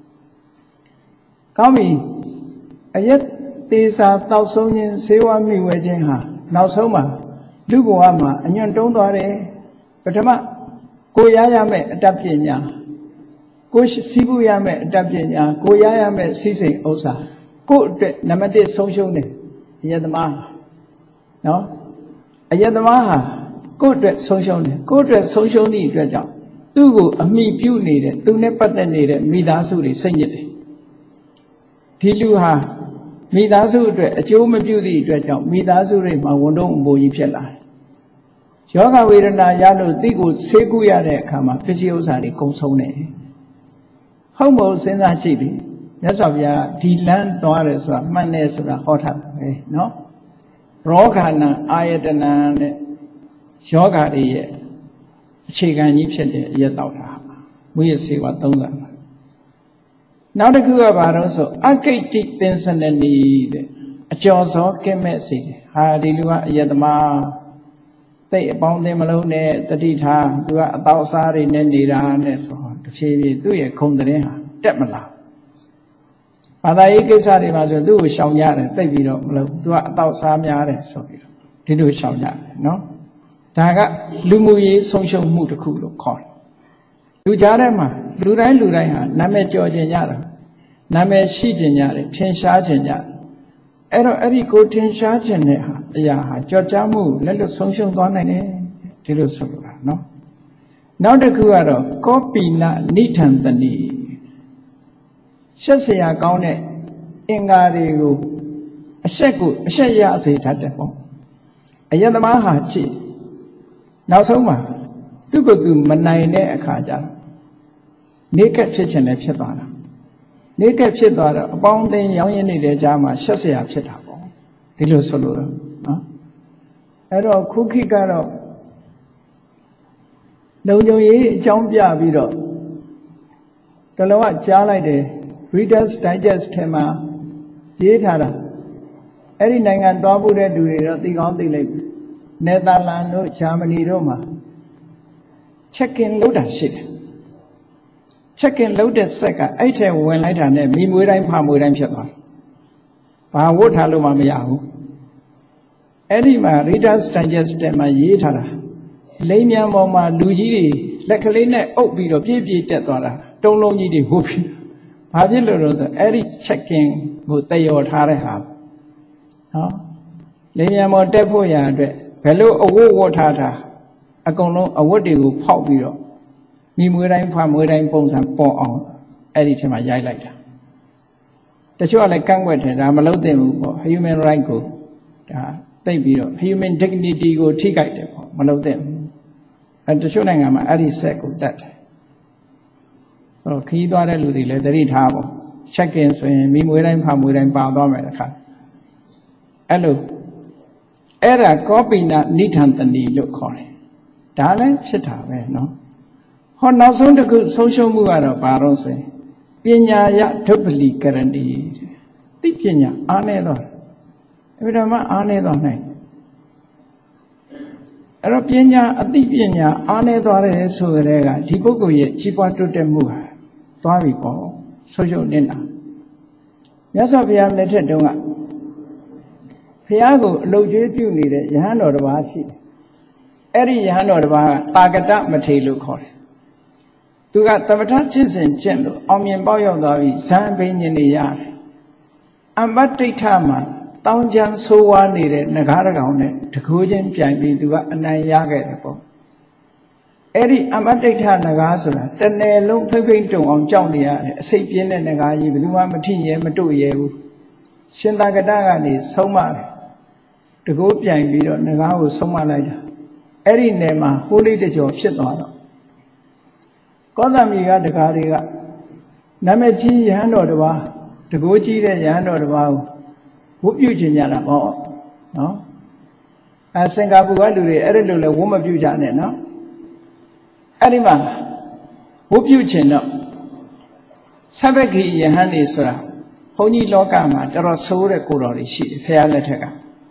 ကောင်းပြီအရက်သေးစာတောက်ဆုံးခြင်းဆေးဝါးမိဝဲခြင်းဟာနောက်ဆုံးမှာလူဘဝမှာအညွန့်တုံးသွားတယ်ပထမကိုရရမယ့်အတတ်ပညာကိုစီးပူရမယ့်အတတ်ပညာကိုရရမယ့်စီးစိမ်ဥစ္စာကိုအတွက်နံပါတ်တစ်ဆုံးရှုံးတယ်အယက်သမားနော်အယက်သမားဟာကိုအတွက်ဆုံးရှုံးတယ်ကိုအတွက်ဆုံးရှုံးသည့်အတွက်ကြောင့်သူ့ကိုအမိပြုနေတဲ့သူနဲ့ပတ်သက်နေတဲ့မိသားစုတွေစိတ်ညစ်တယ်ဒီလူဟာမိသားစုအတွက်အကျိုးမပြုသည့်အတွက်ကြောင့်မိသားစုတွေမှာဝန်တော့အမိုးကြီးဖြစ်လာတယ်။ယောဂဝေဒနာရလို့သိကိုဆေးကုရတဲ့အခါမှာပစ္စည်းဥစ္စာတွေကုန်ဆုံးတယ်။ဟုတ်မဟုတ်စဉ်းစားကြည့်ပြီ။မြတ်စွာဘုရားဒီလမ်းသွားတယ်ဆိုတာမှန်တယ်ဆိုတာဟောထားတာပဲနော်။ရောဂာနံအာယတနံနဲ့ယောဂတွေရဲ့အခြေခံကြီးဖြစ်တဲ့အရက်တောက်တာမူရစေဝါသုံးတာနောက်တစ်ခုကဘာလို့ဆိုအကိတ္တိသင်္စနနီတဲ့အကျော်စောကင်းမဲ့စေတယ်ဟာဒီလူကအယတမသိအပေါင်းအသင်းမလုံးနဲ့တတိထားသူကအတော့စားတွေနဲ့နေတာနဲ့ဆိုတော့တဖြည်းဖြည်းသူ့ရဲ့ခုံတဲ့ဟာတက်မလာဘာသာရေးကိစ္စတွေမှာဆိုသူ့ကိုရှောင်ကြတယ်သိပြီးတော့မလို့သူကအတော့စားများတယ်ဆိုပြီးတော့ဒီလိုရှောင်ကြတယ်နော်ဒါကလူမှုရေးဆုံးရှုံးမှုတစ်ခုလို့ခေါ်တယ်လူကြားထဲမှာလူတိုင်းလူတိုင်းဟာနာမည်ကျော်ခြင်းရတာနာမည်ရှိခြင်းကြတယ်ထင်ရှားခြင်းကြတယ်အဲ့တော့အဲ့ဒီကိုထင်ရှားခြင်းနဲ့ဟာအရာဟာကြော်ကြားမှုလက်လွတ်ဆုံးရှုံးသွားနိုင်တယ်ဒီလိုဆိုလိုတာနော်နောက်တစ်ခုကတော့ကောပိနနိထံတဏိရှက်เสียကောင်းတဲ့အင်္ဂါတွေကိုအရှက်ကိုအရှက်ရစေတတ်တယ်ပေါ့အယတမဟာကြည့်နောက်ဆုံးမှာသူ့ကိုယ်သူမနိုင်တဲ့အခါကျတော့နေကက်ဖြစ်ခြင်းလည်းဖြစ်သွားတာနေကက်ဖြစ်သွားတော့အပေါင်းအသင်းရောင်းရင်းနေတဲ့ကြားမှာရှက်เสียဖြစ်တာပေါ့ဒီလိုဆိုလို့နော်အဲ့တော့ခုခေတ်ကတော့လုံခြုံရေးအကြောင်းပြပြီးတော့တလောကကြားလိုက်တယ် Reader's Digest ထဲမှာရေးထားတာအဲ့ဒီနိုင်ငံသွားဖို့တဲ့လူတွေတော့သိကောင်းသိလိုက်ပြီနယ်သာလန်တို့ဂျာမနီတို့မှာ check in လုပ်တာရှိတယ် check in လုပ်တဲ့ဆက်ကအဲ့ထဲဝင်လိုက်တာနဲ့မိမွေးတိုင်းဖာမွေးတိုင်းဖြစ်သွားတယ်ဘာဝတ်ထားလို့မှမရဘူးအဲ့ဒီမှာ Reader's Digest ထဲမှာရေးထားတာလိမ်မြန်ပေါ်မှာလူကြီးတွေလက်ကလေးနဲ့အုပ်ပြီးတော့ပြေးပြေးတက်သွားတာတုံးလုံးကြီးတွေဟုတ်ပြီဘာဖြစ်လို့လဲဆိုအဲ့ဒီ check in ကိုတယောထားတဲ့ဟာနော်လိမ်မြန်ပေါ်တက်ဖို့ရအတွက်ဘယ်လိုအဝတ်ဝတ်ထားတာအကုန်လုံးအဝတ်တွေကိုဖောက်ပြီးတော့မိမွေးတိုင်းဖာမွေးတိုင်းပုံစံပေါ်အောင်အဲ့ဒီထဲမှာရိုက်လိုက်တာတချို့ကလည်းကန့်ကွက်တယ်ဒါမလုပ်သင့်ဘူးပေါ့ human right ကိုဒါသိပြီးတော့ human dignity ကိုထိခိုက်တယ်ပေါ့မလုပ်သင့်ဘူးအဲတချို့နိုင်ငံမှာအဲ့ဒီဆက်ကိုတတ်တယ်ဟိုခီးသွားတဲ့လူတွေလည်းသတိထားပေါ့ check in ဆိုရင်မိမွေးတိုင်းဖာမွေးတိုင်းပါသွားမယ်တခါအဲ့လိုအဲ့ဒါကောပိနနိထံတဏိလို့ခေါ်တယ်ဒါလည်းဖြစ်တာပဲเนาะဟောနောက်ဆုံးတစ်ခုဆုံးရှုံးမှုကတော့ဘာလို့ဆိုရင်ပညာယဒုပ္ပလိကရဏီသိပညာအားနည်းတော့အဲ့ဒါမှအားနည်းတော့နိုင်အဲ့တော့ပညာအသိပညာအားနည်းသွားတယ်ဆိုကြတဲ့ကဒီပုဂ္ဂိုလ်ရဲ့ကြီးပွားတိုးတက်မှုဟာသွားပြီပေါ့ဆုံးရှုံးနေတာမြတ်စွာဘုရားလက်ထက်တုန်းကဘုရားကိုအလုပ်ကျွေးပြုနေတဲ့ယဟန်တော်တစ်ပါးရှိတယ်အဲ့ဒီယဟန်တော်တစ်ပါးကတာဂတမထေလို့ခေါ်တယ်သူကသမထကျင့်စဉ်ကျင့်လို့အောင်မြင်ပေါက်ရောက်သွားပြီးဇံဘိညာဉ်တွေရတယ်အမ္ပတိဋ္ဌမှာတောင်းချမ်းဆိုးဝါးနေတဲ့နဂါးတစ်ကောင်နဲ့တကူချင်းပြိုင်ပြီးသူကအနိုင်ရခဲ့တယ်ပေါ့အဲ့ဒီအမ္ပတိဋ္ဌနဂါးဆိုတာတနယ်လုံးဖိဖိတုံအောင်ကြောက်နေရတယ်အစိတ်ပြင်းတဲ့နဂါးကြီးဘယ်သူမှမထိရဲမတို့ရဲဘူးရှင်သာကတကနေဆုံးမတယ်တကူပြိုင်ပြီးတော့နဂါးကိုဆုံးမလိုက်တာအဲ့ဒီနယ်မှာဟိုးလေးတကြောဖြစ်သွားတော့ကောသမီကတကားတွေကနာမည်ကြီးရဟန်းတော်တစ်ပါးတကူကြီးတဲ့ရဟန်းတော်တစ်ပါးကိုဝတ်ပြုခြင်းကြတာပေါ့နော်အဲစင်ကာပူကလူတွေအဲ့ဒီလိုလဲဝတ်မပြုကြနဲ့နော်အဲ့ဒီမှာဝတ်ပြုခြင်းတော့သဗ္ဗဂိယဟန်နေဆိုတာဘုန်းကြီးလောကမှာတော်တော်ဆိုးတဲ့ကိုတော်တွေရှိတယ်ဖခင်လက်ထက်က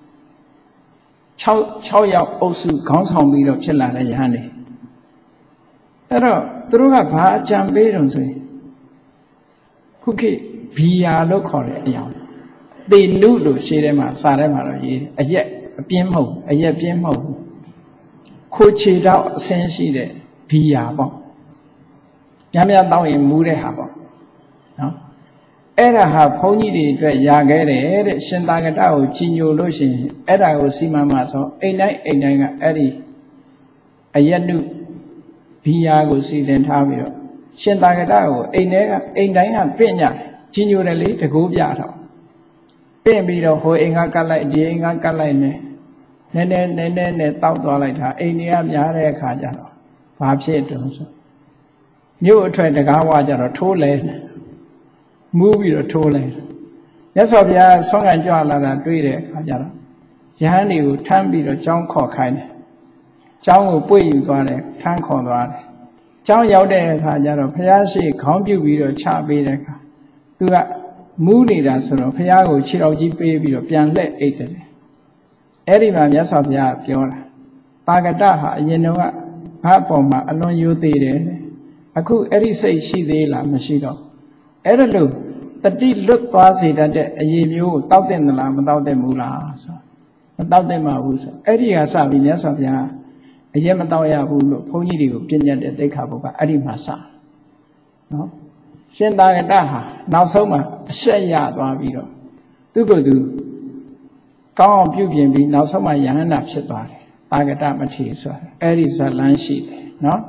6 6ယောက်အုပ်စုခေါင်းဆောင်ပြီးတော့ဖြစ်လာတဲ့ယဟန်တွေအဲ့တော့သူတို့ကဘာအကြံပေးတုံဆိုရင်ခုခေတ်ဘီယာလို့ခေါ်တဲ့အရာသေနုလို့ရှေးထဲမှာစာထဲမှာတော့ရေးအရက်အပြင်းမဟုတ်အရက်ပြင်းမဟုတ်ခိုချေတော့အဆင်းရှိတဲ့ဘီယာပေါ့များများတောင်းရင်မူးတဲ့ဟာပေါ့နော်အဲ့ဒါဟာဘုန်းကြီးတွေအတွက်ຢာခဲ့တယ်တဲ့ရှင်သာကတကိုကြီးညိုလို့ရှိရင်အဲ့ဒါကိုစီမံမှဆိုအိမ်တိုင်းအိမ်တိုင်းကအဲ့ဒီအရက်နုဘီယာကိုစီစဉ်ထားပြီးတော့ရှင်သာကတကိုအိမ်ထဲကအိမ်တိုင်းကပြင့်ကြတယ်ကြီးညိုတယ်လေတကူပြတော့ပြင့်ပြီးတော့ဟိုအိမ်ကကတ်လိုက်ဒီအိမ်ကကတ်လိုက်နေနည်းနည်းနည်းနည်းနဲ့တောက်သွားလိုက်တာအိမ်တွေကများတဲ့အခါကျတော့ဘာဖြစ်တုံးဆိုမြို့အထွက်တကားဝါကျတော့ထိုးလဲမူးပြီးတော့ထိုးလဲမြတ်စွာဘုရားဆွမ်းခံကြွလာတာတွေ့တဲ့အခါကျတော့ယဟန်တွေကိုထမ်းပြီးတော့ကြောင်းခေါ်ခိုင်းတယ်ကျောင်းကိုပွေ့ယူသွားတယ်ထမ်းခေါ်သွားတယ်ကျောင်းရောက်တဲ့အခါကျတော့ဘုရားရှိခေါင်းပြုတ်ပြီးတော့ချပေးတဲ့အခါသူကမူးနေတာဆိုတော့ဘုရားကိုခြေတော်ကြီးပေးပြီးတော့ပြန်လှည့်အိတ်တယ်အဲ့ဒီမှာမြတ်စွာဘုရားပြောတာတာဂတဟာအရင်တော့ငါ့အပေါ်မှာအလွန်ယိုသေးတယ်အခုအဲ့ဒီစိတ်ရှိသေးလားမရှိတော့အဲ့ဒါလို့တတိလွတ်သွားစေတတ်တဲ့အရေးမျိုးကိုတောက်တဲ့သလားမတောက်တဲ့ဘူးလားဆိုမတောက်တဲ့မှာဘူးဆိုအဲ့ဒီဟာစပြီးမြတ်စွာဘုရားအရင်မတောက်ရဘူးလို့ဘုန်းကြီးတွေကိုပြညတ်တဲ့သိက္ခာပုဒ်ကအဲ့ဒီမှာစနော်ရှင်သာကတဟာနောက်ဆုံးမှာအရှက်ရသွားပြီးတော့သူကသူကောင်းအောင်ပြုပြင်ပြီးနောက်ဆုံးမှာယဟန္တာဖြစ်သွားတယ်သာကတမထေရဆိုတာအဲ့ဒီဇလန်းရှိတယ်နော်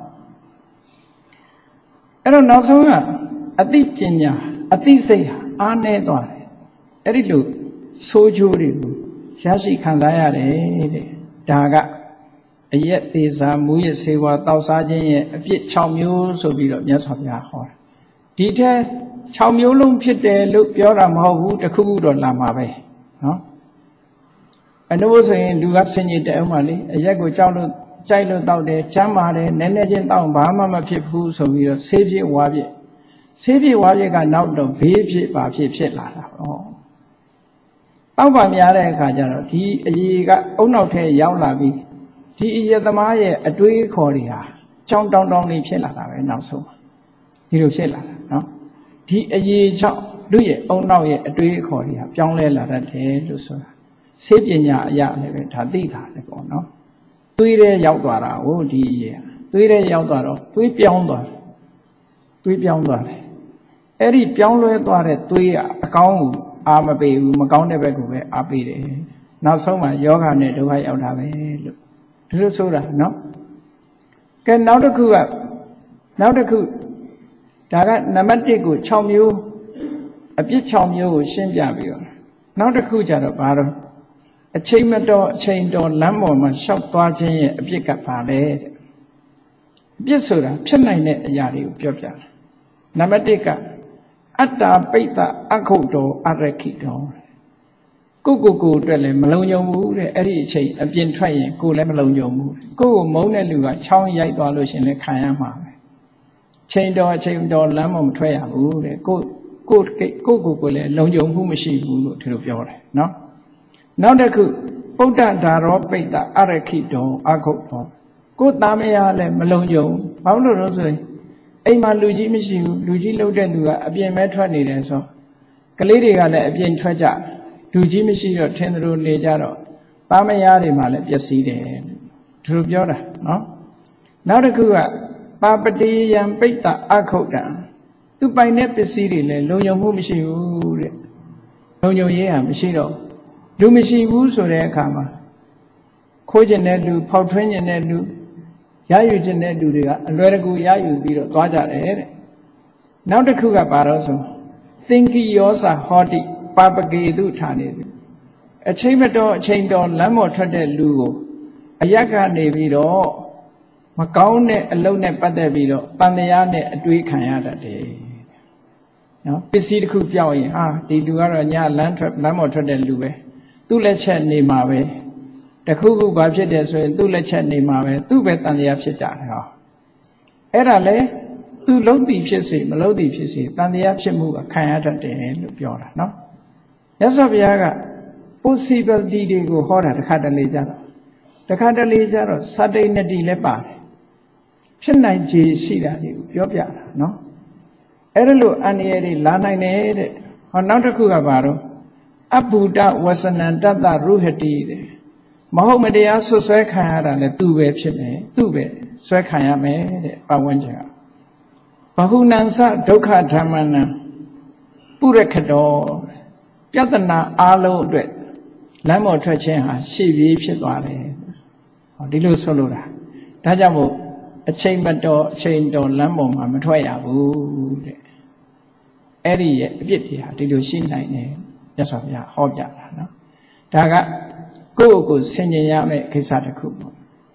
အဲ့တော့နောက်ဆုံးကအသိပညာအသိစိတ်ဟာအားနည်းသွားတယ်အဲ့ဒီလိုဆိုးကျိုးတွေကိုရရှိခံစားရတယ်တဲ့ဒါကအရက်သေးစာမူရစေဝါတောက်စားခြင်းရဲ့အပြစ်၆မျိုးဆိုပြီးတော့မြတ်စွာဘုရားဟောတာဒီထက်၆မျိုးလုံးဖြစ်တယ်လို့ပြောတာမဟုတ်ဘူးတစ်ခုခုတော့လာမှာပဲနော်အနုဆိုရင်လူကဆင်ញစ်တဲ့အမှလေအရက်ကိုကြောက်လို့ကြိုက်လို့တောက်တယ်ချမ်းပါတယ်နည်းနည်းချင်းတောက်ဘာမှမဖြစ်ဘူးဆိုပြီးတော့ဆေးပြည့်ဝါပြည့်ဆေးပြည့်ဝါပြည့်ကနောက်တော့ဘေးဖြစ်ပါဖြစ်ဖြစ်လာတာဟောတောက်ပါများတဲ့အခါကျတော့ဒီအရေးကအုံနောက်ထဲရောက်လာပြီးဒီအရက်သမားရဲ့အတွေးခေါ်တွေဟာကြောင်းတောင်းတောင်းလေးဖြစ်လာတာပဲနောက်ဆုံးဒီလိုဖြစ်လာတာနော်ဒီအရေးကြောင့်လူရဲ့အုံနောက်ရဲ့အတွေးခေါ်တွေဟာပြောင်းလဲလာတတ်တယ်လို့ဆိုတာဆေးပညာအရာလည်းပဲဒါသိတာလေပေါ့နော်သွေးထဲရောက်သွားတာဟိုဒီအရေးသွေးထဲရောက်သွားတော့သွေးပြောင်းသွားတယ်သွေးပြောင်းသွားတယ်အဲ့ဒီပြောင်းလဲသွားတဲ့သွေးကအကောင်းကိုအာမပေးဘူးမကောင်းတဲ့ဘက်ကိုပဲအားပေးတယ်နောက်ဆုံးမှာယောဂနဲ့ဒုက္ခရောက်တာပဲလို့ဒီလိုဆိုတာနော်ကဲနောက်တစ်ခုကနောက်တစ်ခုဒါကနံပါတ်၁ကို၆မျိုးအပြစ်၆မျိုးကိုရှင်းပြပြီးတော့နောက်တစ်ခုကျတော့ဘာတော့အချိန်မတော်အချိန်တော်လမ်းပေါ်မှာရှောက်သွားခြင်းရဲ့အပြစ်ကဘာလဲတဲ့အပြစ်ဆိုတာဖြစ်နိုင်တဲ့အရာတွေကိုပြောပြတယ်နံပါတ်၁ကအတ္တပိတ္တအခုတ်တော်အရခိတော်ကိုကိုကိုအတွက်လည်းမလုံခြုံဘူးတဲ့အဲ့ဒီအချိန်အပြင်ထွက်ရင်ကိုလည်းမလုံခြုံဘူးကိုကိုမုန်းတဲ့လူကချောင်းရိုက်သွားလို့ရှင်လည်းခံရမှာပဲချိန်တော်အချိန်တော်လမ်းမမထွက်ရဘူးတဲ့ကိုကိုကိုကိုကိုလည်းလုံခြုံမှုမရှိဘူးလို့ဒီလိုပြောတယ်နော်နောက်တစ်ခုပုဒ္ဒဒါရောပိတ္တအရခိတော်အခုတ်တော်ကိုသားမယားလည်းမလုံခြုံဘာလို့လို့ဆိုရင်အိမ်မှာလူကြီးမရှိဘူးလူကြီးလှုပ်တဲ့လူကအပြင်မဲထွက်နေတယ်ဆိုကလေးတွေကလည်းအပြင်ထွက်ကြလူကြီးမရှိတော့ထင်သလိုနေကြတော့သားမယားတွေမှလည်းပျက်စီးတယ်သူတို့ပြောတာနော်နောက်တစ်ခုကပါပတိယံပိတ္တအခုတ်တံသူပိုင်တဲ့ပစ္စည်းတွေလည်းလုံခြုံမှုမရှိဘူးတဲ့လုံခြုံရေးဟာမရှိတော့လူမရှိဘူးဆိုတဲ့အခါမှာခိုးကျင်တဲ့လူဖောက်ထွင်းကျင်တဲ့လူရယူကျင်တဲ့လူတွေကအလွယ်တကူရယူပြီးတော့သွားကြတယ်တဲ့နောက်တစ်ခုကဘာလို့ဆိုသင်္ကိယောစာဟောတိပါပကေတုဌာနေပြီအချိန်မတော်အချိန်တော်လမ်းပေါ်ထွက်တဲ့လူကိုအရက်ကနေပြီးတော့မကောင်းတဲ့အလုပ်နဲ့ပတ်သက်ပြီးတော့တန်တရားနဲ့အတွေးခံရတတ်တယ်နော်ပစ္စည်းတစ်ခုပြောင်းရင်ဟာဒီလူကတော့ညလမ်းထွက်လမ်းပေါ်ထွက်တဲ့လူပဲသူ့လက်ချက်နေမှာပဲတခုခုဘာဖြစ်တယ်ဆိုရင်သူ့လက်ချက်နေမှာပဲသူ့ပဲတန်တရားဖြစ်ကြတယ်ဟောအဲ့ဒါလေသူလုံးတည်ဖြစ်စေမလုံးတည်ဖြစ်စေတန်တရားဖြစ်မှုကခံရတတ်တယ်လို့ပြောတာနော်မြတ်စွာဘုရားက possibility တွေကိုဟောတာတစ်ခါတလေကြတော့တစ်ခါတလေကြတော့ certainty လည်းပါတယ်ဖြစ်နိုင်ခြေရှိတာတွေကိုပြောပြတာနော်အဲ့ဒါလို့အန္တရာယ်တွေလာနိုင်တယ်တဲ့ဟောနောက်တစ်ခုကဘာတော့အဘုဒ္ဓဝဆနံတတ္တရုဟတိတဲ့မဟုတ်မတရားဆွဆွဲခံရတာလည်းသူ့ပဲဖြစ်မယ်သူ့ပဲဆွဲခံရမယ်တဲ့ပတ်ဝန်းကျင်ကဘဟုနံသဒုက္ခဓမ္မနံပုရခတောပြဿနာအားလုံးအတွက်လမ်းပေါ်ထွက်ခြင်းဟာရှေ့ပြေးဖြစ်သွားတယ်ဟောဒီလိုဆိုလိုတာဒါကြောင့်မို့အချိန်မတော်အချိန်တော်လမ်းပေါ်မှာမထွက်ရဘူးတဲ့အဲ့ဒီရဲ့အပြစ်တွေဟာဒီလိုရှိနိုင်တယ်မြတ်စွာဘုရားဟောပြတာနော်ဒါကကိုယ့်ကိုယ်ဆင်ခြင်ရမယ့်ကိစ္စတစ်ခုပေါ့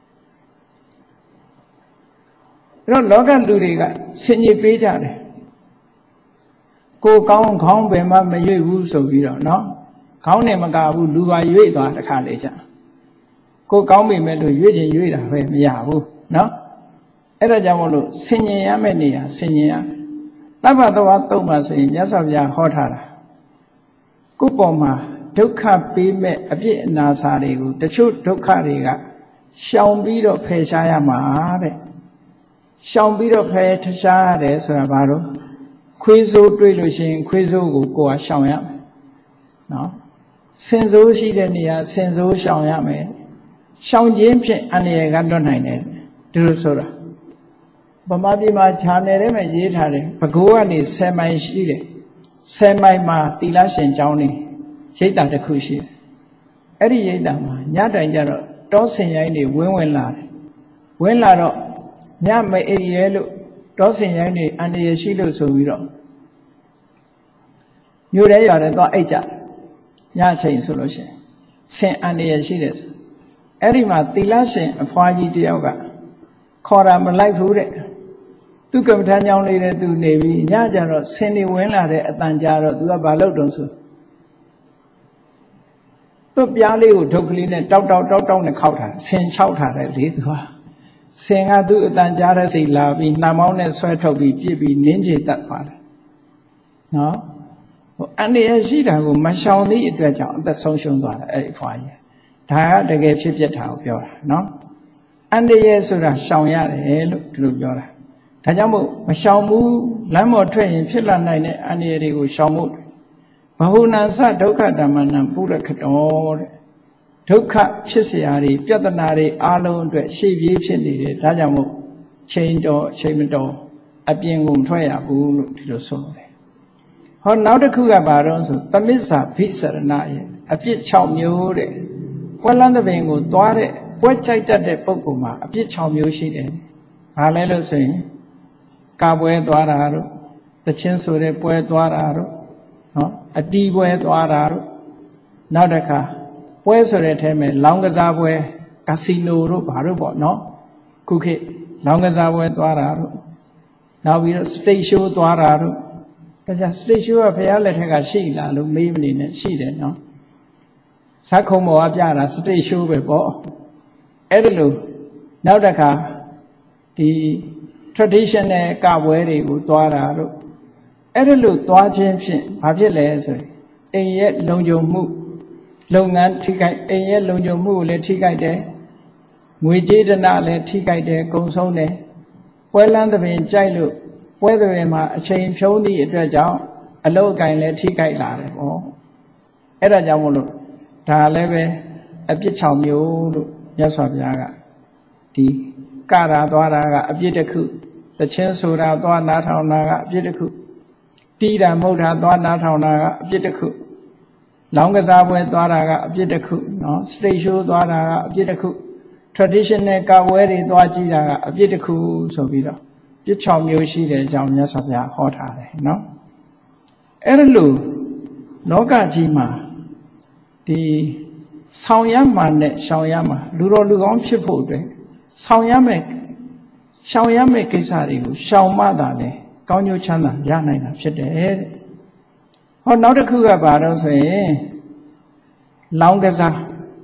အဲ့တော့လောကလူတွေကဆင်ခြင်ပေးကြတယ်ကိုကောင်းခေါင်းပင်မှမရွေ့ဘူးဆိုပြီးတော့နော်ခေါင်းနဲ့မကဘူးလူပါရွေ့သွားတခါလေကြာကိုကောင်းပြီမဲ့လို့ရွေ့ခြင်းရွေ့တာပဲမရဘူးနော်အဲ့ဒါကြောင့်မို့လို့ဆင်ញင်ရမယ့်နေရာဆင်ញင်ရတပ္ပတဝါသုံးပါဆိုရင်မြတ်စွာဘုရားဟောထားတာကိုယ့်ပေါ်မှာဒုက္ခပေးမဲ့အပြစ်အနာစာတွေကိုတချို့ဒုက္ခတွေကရှောင်ပြီးတော့ဖယ်ရှားရမှာတဲ့ရှောင်ပြီးတော့ဖယ်ရှားရတယ်ဆိုတာဘာလို့ခွေးဆိုးတွေ့လို့ရှိရင်ခွေးဆိုးကိုကိုယ်ကရှောင်ရမယ်နော်ဆင်ဆိုးရှိတဲ့နေရာဆင်ဆိုးရှောင်ရမယ်ရှောင်ခြင်းဖြင့်အန္တရာယ်ကလွတ်နိုင်တယ်ဒီလိုဆိုတာဗမာပြည်မှာခြာနယ်ထဲမှာရေးထားတယ်ပဲခူးကနေဆယ်မိုင်ရှိတယ်ဆယ်မိုင်မှာသီလရှင်ကျောင်းနေရိပ်သာတစ်ခုရှိတယ်အဲ့ဒီရိပ်သာမှာညတိုင်ကျတော့တောဆင်ရိုင်းတွေဝင်းဝင်လာတယ်ဝင်းလာတော့ညမအိပ်ရဲလို့တောဆင်ရိုင်းတွေအန္တရာယ်ရှိလို့ဆိုပြီးတော့မြို့ထဲရတယ်တော့အိတ်ကြညချိန်ဆိုလို့ရှိရင်ဆင်အန္တရာယ်ရှိတယ်ဆိုအဲ့ဒီမှာသီလရှင်အဖွားကြီးတယောက်ကခေါ်တာမလိုက်ဘူးတဲ့သူကမ္မထာညောင်းလေးတဲ့သူနေပြီးညကြတော့ဆင်တွေဝင်လာတဲ့အတန်ကြာတော့သူကဘာလုပ်တုံးဆိုသူ့ပြားလေးကိုထုတ်ကလေးနဲ့တောက်တောက်တောက်တောက်နဲ့ခောက်ထားဆင်ချောက်ထားတယ်လေသူကဆင်ကသူ့အတန်ကြာတဲ့စိတ်လာပြီးနှာမောင်းနဲ့ဆွဲထုတ်ပြီးပြစ်ပြီးနင်းချေတတ်သွားတယ်နော်ဟိုအန္တရာယ်ရှိတာကိုမရှောင်သည့်အတွက်ကြောင့်အသက်ဆုံးရှုံးသွားတယ်အဲ့ဒီဖွားကြီးဒါကတကယ်ဖြစ်ပျက်တာကိုပြောတာနော်အန္တရာယ်ဆိုတာရှောင်ရတယ်လို့ဒီလိုပြောတာဒါကြောင့်မို့မရှောင်ဘူးလမ်းပေါ်ထွက်ရင်ဖြစ်လာနိုင်တဲ့အန္တရာယ်တွေကိုရှောင်ဖို့ဘဟုနာသဒုက္ခဓမ္မနံပုရခတောတဲ့ဒုက္ခဖြစ်เสียတွေပြဿနာတွေအားလုံးအတွက်ရှေ့ပြေးဖြစ်နေတယ်ဒါကြောင့်မို့ချိန်တော်ချိန်မတော်အပြင်ကိုမထွက်ရဘူးလို့ဒီလိုဆိုတယ်ဟောနောက်တစ်ခုကဘာတော့ဆိုသမစ္ဆာဘိစရဏရဲ့အပြစ်၆မျိုးတဲ့ပွဲလန်းသဘင်ကိုသွားတဲ့ပွဲကြိုက်တတ်တဲ့ပုဂ္ဂိုလ်မှာအပြစ်၆မျိုးရှိတယ်ဘာလဲလို့ဆိုရင်ကာပွဲသွားတာတို့တချင်းဆိုတဲ့ပွဲသွားတာတို့နော်အတီးပွဲသွားတာတို့နောက်တစ်ခါပွဲဆိုတဲ့အထဲမှာလောင်းကစားပွဲကာစီနိုတို့ဘာတို့ပေါ့နော်ခုခေတ်လောင်းကစားပွဲသွားတာတို့နောက်ပြီးတော့ stage show သွားတာတို့ဒါကြောင့် stage show ကဘုရားလက်ထက်ကရှိလားလို့မေးမနေနဲ့ရှိတယ်နော်ဇက်ခုံပေါ်ကပြတာ stage show ပဲပေါ့အဲ့ဒါလို့နောက်တစ်ခါဒီ traditional ကပွဲတွေကိုသွားတာတို့အဲ့ဒါလို့သွားခြင်းဖြင့်ဘာဖြစ်လဲဆိုရင်အိမ်ရဲ့လုံခြုံမှုလုပ်ငန်းထိခိုက်အိမ်ရဲ့လုံခြုံမှုကိုလည်းထိခိုက်တယ်ငွေကြေးဒဏလည်းထိခိုက်တယ်ကုန်ဆုံးတယ်ပွဲလန်းသဘင်ကြိုက်လို့ပွဲသဘင်မှာအချိန်ဖြုံးသည့်အတွက်ကြောင့်အလုတ်အကင်လည်းထိခိုက်လာတယ်ပေါ့အဲ့ဒါကြောင့်မို့လို့ဒါလည်းပဲအပြစ်၆မျိုးလို့မြတ်စွာဘုရားကဒီကရာသွားတာကအပြစ်တစ်ခုတချင်းဆိုတာသွားနားထောင်တာကအပြစ်တစ်ခုတီးတာမဟုတ်တာသွားနားထောင်တာကအပြစ်တစ်ခုလောင်းကစားပွဲသွားတာကအပြစ်တစ်ခုနော် stage show သွားတာကအပြစ်တစ်ခု traditional ကပွဲတွေသွားကြည့်တာကအပြစ်တစ်ခုဆိုပြီးတော့ပြစ်၆မျိုးရှိတဲ့အကြောင်းမြတ်စွာဘုရားဟောထားတယ်နော်အဲ့ဒါလို့လောကကြီးမှာဒီဆောင်ရမှနဲ့ရှောင်ရမှလူတော်လူကောင်းဖြစ်ဖို့အတွက်ဆောင်ရမယ်ရှောင်ရမယ်ကိစ္စတွေကိုရှောင်မှသာလေကောင်းကျိုးချမ်းသာရနိုင်တာဖြစ်တယ်တဲ့ဟောနောက်တစ်ခုကဘာတော့ဆိုရင်လောင်းကစား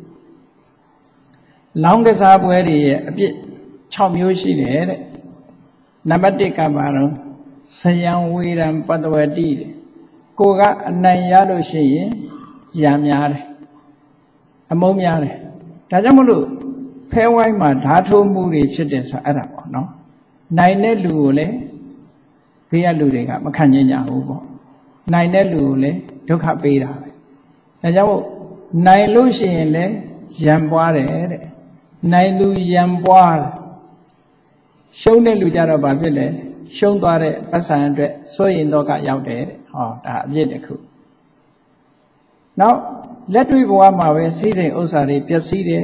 လောင်းကစားပွဲတွေရဲ့အပြစ်၆မျိုးရှိတယ်တဲ့နံပါတ်၁ကဘာတော့ဇယံဝေရံပတ္တဝတိတဲ့ကိုကအနိုင်ရလို့ရှိရင်ရံများတယ်အမုန်းများတယ်ဒါကြောင့်မလို့ဖဲဝိုင်းမှာဓာထိုးမှုတွေဖြစ်တယ်ဆိုအဲ့ဒါပေါ့နော်နိုင်တဲ့လူကိုလည်းဘေးကလူတွေကမခံကျင်ကြဘူးပေါ့နိုင်တဲ့လူကိုလည်းဒုက္ခပေးတာပဲဒါကြောင့်မို့နိုင်လို့ရှိရင်လည်းရံပွားတယ်တဲ့နိုင်သူရံပွားတယ်ရှုံးတဲ့လူကြတော့ဘာဖြစ်လဲရှုံးသွားတဲ့ပတ်စံအတွက်စိုးရင်တော့ကရောက်တယ်တဲ့ဟောဒါအပြစ်တစ်ခုနောက်လက်တွေ့ဘဝမှာပဲစီးစိမ်ဥစ္စာတွေပျက်စီးတယ်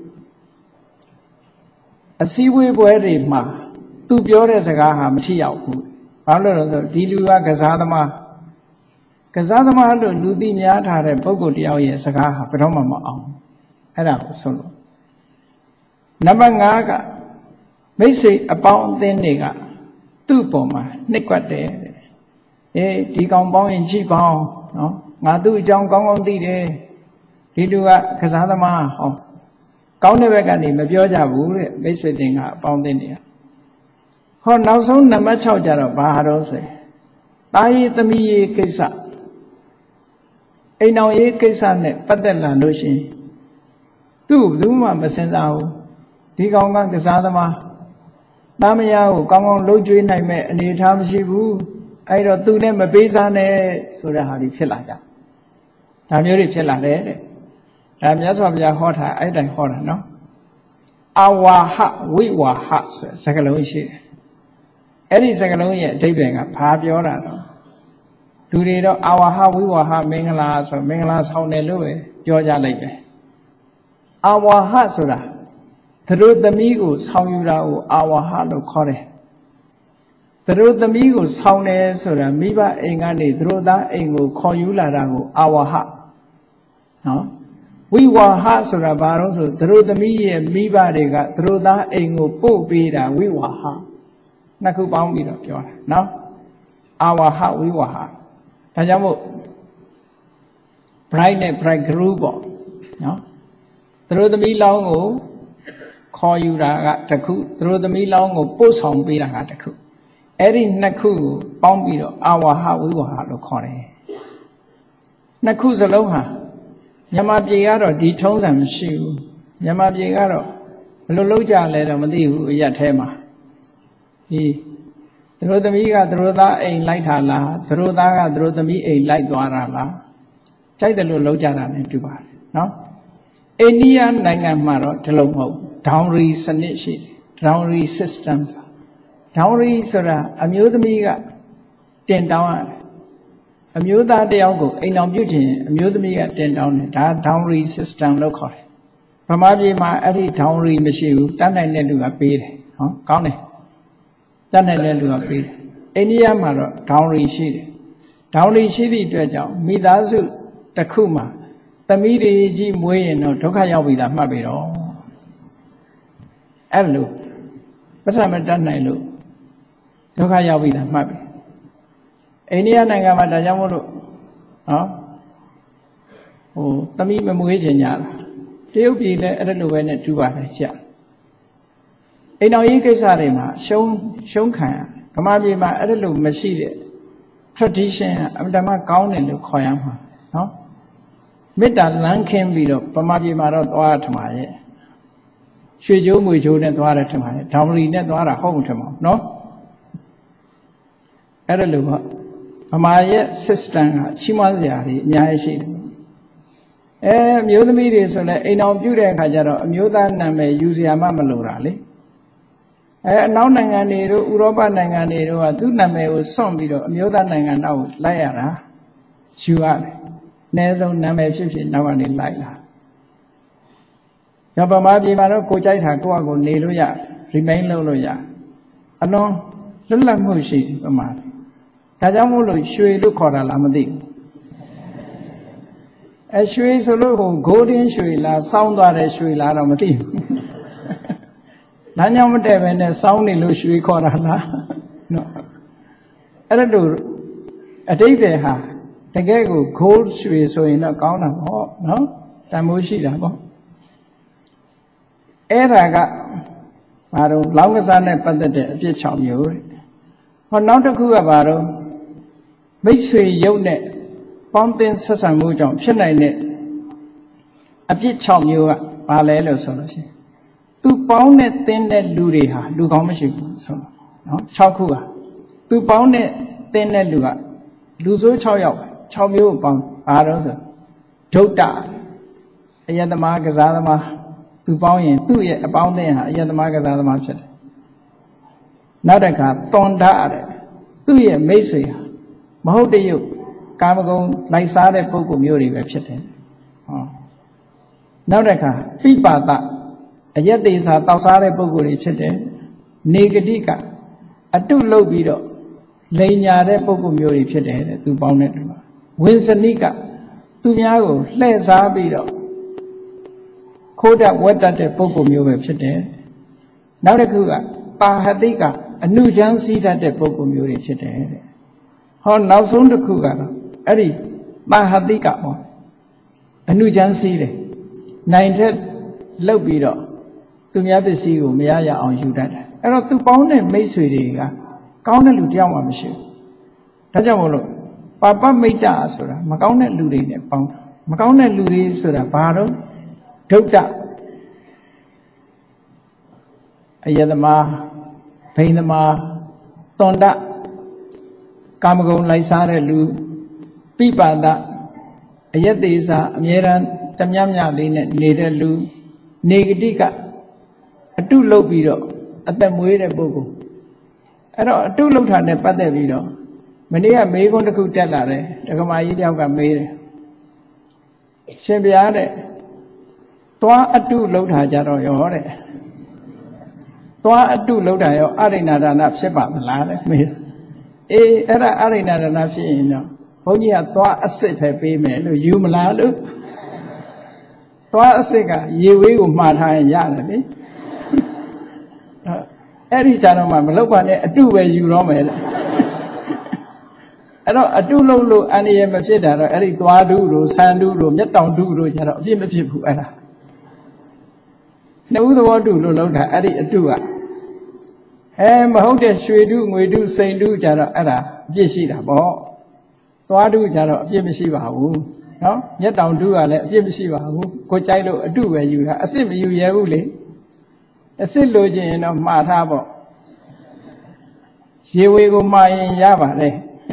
တဲ့အစည်းအဝေးပွဲတွေမှာသူပြောတဲ့စကားဟာမထိရောက်ဘူးဘာလို့လဲဆိုဒီလူကကစားသမားကစားသမားလို့လူသိများထားတဲ့ပုဂ္ဂိုလ်တယောက်ရဲ့စကားဟာဘယ်တော့မှမအောင်အဲ့ဒါကိုဆိုလို့နံပါတ်၅ကမိတ်ဆွေအပေါင်းအသင်းတွေကသူ့ပေါ်မှာနှိပ်ကွက်တယ်အေးဒီကောင်ပေါင်းရင်ရှိပေါင်းနော်ငါသူ့အကြောင်းကောင်းကောင်းသိတယ်ဒီလူကကစားသမားဟောကောင်းတဲ့ဘက်ကနေမပြောကြဘူးတဲ့မိတ်ဆွေတင်ကအပေါင်းအသင်းတွေကဟောနောက်ဆုံးနံပါတ်၆ကျတော့ဘာတော့ဆိုရင်တာရေးသမီးရေးကိစ္စအိမ်အောင်ရေးကိစ္စနဲ့ပတ်သက်လာလို့ရှိရင်သူ့ဘူးမှမစင်စားဘူးဒီကောင်ကကစားသမားသားမယားကိုကောင်းကောင်းလှုပ်ကြွေးနိုင်မဲ့အနေအထားမရှိဘူးအဲ့တော့သူနဲ့မပေးစားနဲ့ဆိုတဲ့ဟာတွေဖြစ်လာကြဒါမျိုးတွေဖြစ်လာတယ်တဲ့ဒါမြတ်စွာဘုရားဟောတာအဲ့တိုင်ဟောတာနော်အဝါဟဝိဝါဟဆိုစကားလုံးရှိတယ်အဲ့ဒီစကားလုံးရဲ့အဓိပ္ပာယ်ကဘာပြောတာတော့လူတွေတော့အာဝါဟဝိဝါဟမင်္ဂလာဆိုမင်္ဂလာဆောင်တယ်လို့ပဲပြောကြလိုက်ပဲအာဝါဟဆိုတာသူတို့သမီးကိုဆောင်ယူတာကိုအာဝါဟလို့ခေါ်တယ်သူတို့သမီးကိုဆောင်တယ်ဆိုတာမိဘအိမ်ကနေသူတို့သားအိမ်ကိုခေါ်ယူလာတာကိုအာဝါဟနော်ဝိဝါဟဆိုတာဘာလို့ဆိုသူတို့သမီးရဲ့မိဘတွေကသူတို့သားအိမ်ကိုပို့ပေးတာဝိဝါဟနှစ်ခုပေါင်းပြီးတော့ပြောတာနော်အာဝါဟဝိဝါဟဒါကြောင့်မို့ bride နဲ့ bridegroom ပေါ့နော်သူတို့သမီးလောင်းကိုခေါ်ယူတာကတစ်ခုသူတို့သမီးလောင်းကိုပို့ဆောင်ပေးတာကတစ်ခုအဲ့ဒီနှစ်ခုကိုပေါင်းပြီးတော့အာဝါဟဝိဝါဟလို့ခေါ်တယ်နှစ်ခုစလုံးဟာမြန်မာပြည်ကတော့ဒီထုံးစံမရှိဘူးမြန်မာပြည်ကတော့ဘယ်လိုလုပ်ကြလဲတော့မသိဘူးအရက်ထဲမှာဒီသူတို့သမီးကသူတို့သားအိမ်လိုက်တာလားသူတို့သားကသူတို့သမီးအိမ်လိုက်သွားတာလားကြိုက်တယ်လို့လုပ်ကြတာနဲ့တူပါတယ်နော်အိန္ဒိယနိုင်ငံမှာတော့ဒီလိုမဟုတ် dowry စနစ်ရှိတယ် dowry system dowry ဆိုတာအမျိုးသမီးကတင်တောင်းရတယ်အမျိုးသားတယောက်ကိုအိမ်အောင်ပြုခြင်းအမျိုးသမီးကတင်တောင်းတယ်ဒါ dowry system လို့ခေါ်တယ်ဗမာပြည်မှာအဲ့ဒီ dowry မရှိဘူးတတ်နိုင်တဲ့လူကပေးတယ်ဟောကောင်းတယ်တတ်နိုင်တဲ့လူကပေးတယ်အိန္ဒိယမှာတော့ dowry ရှိတယ် dowry ရှိသည့်အတွက်ကြောင့်မိသားစုတစ်ခုမှာသမီးတွေကြီးမွေးရင်တော့ဒုက္ခရောက်ပြီလားမှတ်ပြီတော့အဲ့လိုပတ်စံမတတ်နိုင်လို့ဒုက္ခရောက်ပြီလားမှတ်ပြီအိန္ဒိယနိုင်ငံမှာဒါကြောင့်မို့လို့နော်ဟိုသမီးမမွေးချင်ကြလားတရုတ်ပြည်လည်းအဲ့လိုပဲနဲ့တူပါတယ်ကြာအိမ်တော်ရေးကိစ္စတွေမှာရှုံးရှုံးခံဗမာပြည်မှာအဲ့လိုမရှိတဲ့ tradition အမှန်တမ်းကောင်းတယ်လို့ခေါ်ရမှာနော်မေတ္တာလမ်းခင်းပြီးတော့ဗမာပြည်မှာတော့သွားထမှာရဲ့ရွှေချိုးငွေချိုးနဲ့သွားတယ်ထမှာရဲ့ဒေါမရီနဲ့သွားတာဟုတ်မှထမှာနော်အဲ့ဒါလို့ပေါ့ဗမာရဲ့ system ကချီးမွမ်းစရာတွေအများကြီးရှိတယ်အဲအမျိုးသမီးတွေဆိုလည်းအိမ်အောင်ပြုတဲ့အခါကျတော့အမျိုးသားနာမည်ယူစရာမှမလိုတာလေအဲအနောက်နိုင်ငံတွေတို့ဥရောပနိုင်ငံတွေတို့ကသူ့နာမည်ကိုစွန့်ပြီးတော့အမျိုးသားနိုင်ငံနောက်ကိုလိုက်ရတာယူရတယ်အနည်းဆုံးနာမည်ဖြစ်ဖြစ်နောက်ကနေလိုက်လာကျွန်တော်ဗမာပြည်မှာတော့ကိုကြိုက်တာကိုယ့်အကိုနေလို့ရ remain လုပ်လို့ရအလွန်လွတ်လပ်မှုရှိဗမာဒါကြောင့်မို့လို့ရွှေလို့ခေါ်တာလားမသိဘူးအရွှေဆိုလို့ဟို golden ရွှေလားစောင်းသွားတဲ့ရွှေလားတော့မသိဘူး။ဒါကြောင့်မတည့်ပဲနဲ့စောင်းနေလို့ရွှေခေါ်တာလားနော်အဲ့ဒါတို့အတိတ်တွေဟာတကယ်ကို gold ရွှေဆိုရင်တော့ကောင်းတာပေါ့နော်တန်ဖိုးရှိတာပေါ့အဲ့ဒါကဘာလို့လောင်းကစားနဲ့ပတ်သက်တဲ့အပြစ်၆မျိုးတဲ့ဟောနောက်တစ်ခုကဘာလို့မိတ်ဆွေရုပ်နဲ့ပေါင်းသင်းဆက်ဆံမှုကြောင့်ဖြစ်နိုင်တဲ့အပြစ်၆မျိုးကဘာလဲလို့ဆိုလို့ရှိရင်သူပေါင်းနဲ့သင်းတဲ့လူတွေဟာလူကောင်းမရှိဘူးဆိုတော့နော်၆ခုကသူပေါင်းနဲ့သင်းတဲ့လူကလူဆိုး၆ယောက်၆မျိုးကိုပေါင်းဘာလို့ဆိုဒုဋ္ဌအယတမကစားသမားသူပေါင်းရင်သူ့ရဲ့အပေါင်းအသင်းဟာအယတမကစားသမားဖြစ်တယ်နောက်တစ်ခါသွန်ဒတဲ့သူ့ရဲ့မိတ်ဆွေဟာမဟုတ်တရုပ်ကာမဂုဏ်လိုက်စားတဲ့ပုဂ္ဂိုလ်မျိုးတွေပဲဖြစ်တယ်ဟောနောက်တစ်ခါပိပါဒအယက်သေးစာတောက်စားတဲ့ပုဂ္ဂိုလ်တွေဖြစ်တယ်နေဂတိကအတုလုပ်ပြီးတော့လိန်ညာတဲ့ပုဂ္ဂိုလ်မျိုးတွေဖြစ်တယ်တဲ့သူပေါင်းတဲ့တူပါဝိဇနိကသူများကိုလှည့်စားပြီးတော့ခိုးတတ်ဝက်တတ်တဲ့ပုဂ္ဂိုလ်မျိုးပဲဖြစ်တယ်နောက်တစ်ခုကပါဟတိကအနုချမ်းစည်းတတ်တဲ့ပုဂ္ဂိုလ်မျိုးတွေဖြစ်တယ်တဲ့ဟောနောက်ဆုံးတစ်ခုကတော့အဲ့ဒီပါဟတိကပေါ့အနုချမ်းစည်းတယ်နိုင်တဲ့လောက်ပြီးတော့သူများပစ္စည်းကိုမရရအောင်ယူတတ်တယ်အဲ့တော့သူပေါင်းတဲ့မိတ်ဆွေတွေကကောင်းတဲ့လူတယောက်မှမရှိဘူးဒါကြောင့်မို့လို့ပါပမိတ်တဆိုတာမကောင်းတဲ့လူတွေနဲ့ပေါင်းမကောင်းတဲ့လူတွေဆိုတာဘာတော့ဒုဋ္ဌအယတမဘိန်းသမားသွန်ဒကာမဂုဏ်လိုက်စားတဲ့လူပိပါဒအယက်သေးစာအမြဲတမ်းတမြမြလေးနဲ့နေတဲ့လူနေဂတိကအတုလုပ်ပြီးတော့အသက်မွေးတဲ့ပုဂ္ဂိုလ်အဲ့တော့အတုလောက်တာနဲ့ပတ်သက်ပြီးတော့မနေ့ကမေးခွန်းတစ်ခုတက်လာတယ်ဒကမာကြီးတယောက်ကမေးတယ်ရှင်ဘုရားတဲ့သွားအတုလောက်တာကြတော့ရောတဲ့သွားအတုလောက်တာရောအရိဏဒါနဖြစ်ပါမလားတဲ့မေးအေးအဲ့ဒါအရိဏဒါနဖြစ်ရင်တော့ဘုန်းကြီးကသွားအစစ်ပဲပေးမယ်လို့ယူမလားလို့သွားအစစ်ကရေဝေးကိုမှားထားရင်ရတယ်လေအဲ့ဒီကြတော့မှမလောက်ပါနဲ့အတုပဲယူတော့မယ်တဲ့အဲ့တော့အတုလုံးလို့အန္တရာယ်မဖြစ်တာတော့အဲ့ဒီသွားတုတို့ဆန်တုတို့မျက်တောင်တုတို့ကြတော့အပြစ်မဖြစ်ဘူးအဲ့ဒါနှစ်ဦးသဘောတုလို့လောက်တာအဲ့ဒီအတုကအဲမဟုတ်တဲ့ရွှေတုငွေတုစိန်တုကြတော့အဲ့ဒါအပြစ်ရှိတာပေါ့သွားတုကြတော့အပြစ်မရှိပါဘူးနော်မျက်တောင်တုကလည်းအပြစ်မရှိပါဘူးကိုကြိုက်လို့အတုပဲယူတာအစစ်မယူရဲဘူးလေအစစ်လိုချင်ရင်တော့မှားထားပေါ့ရေဝေကိုမှားရင်ရပါလေ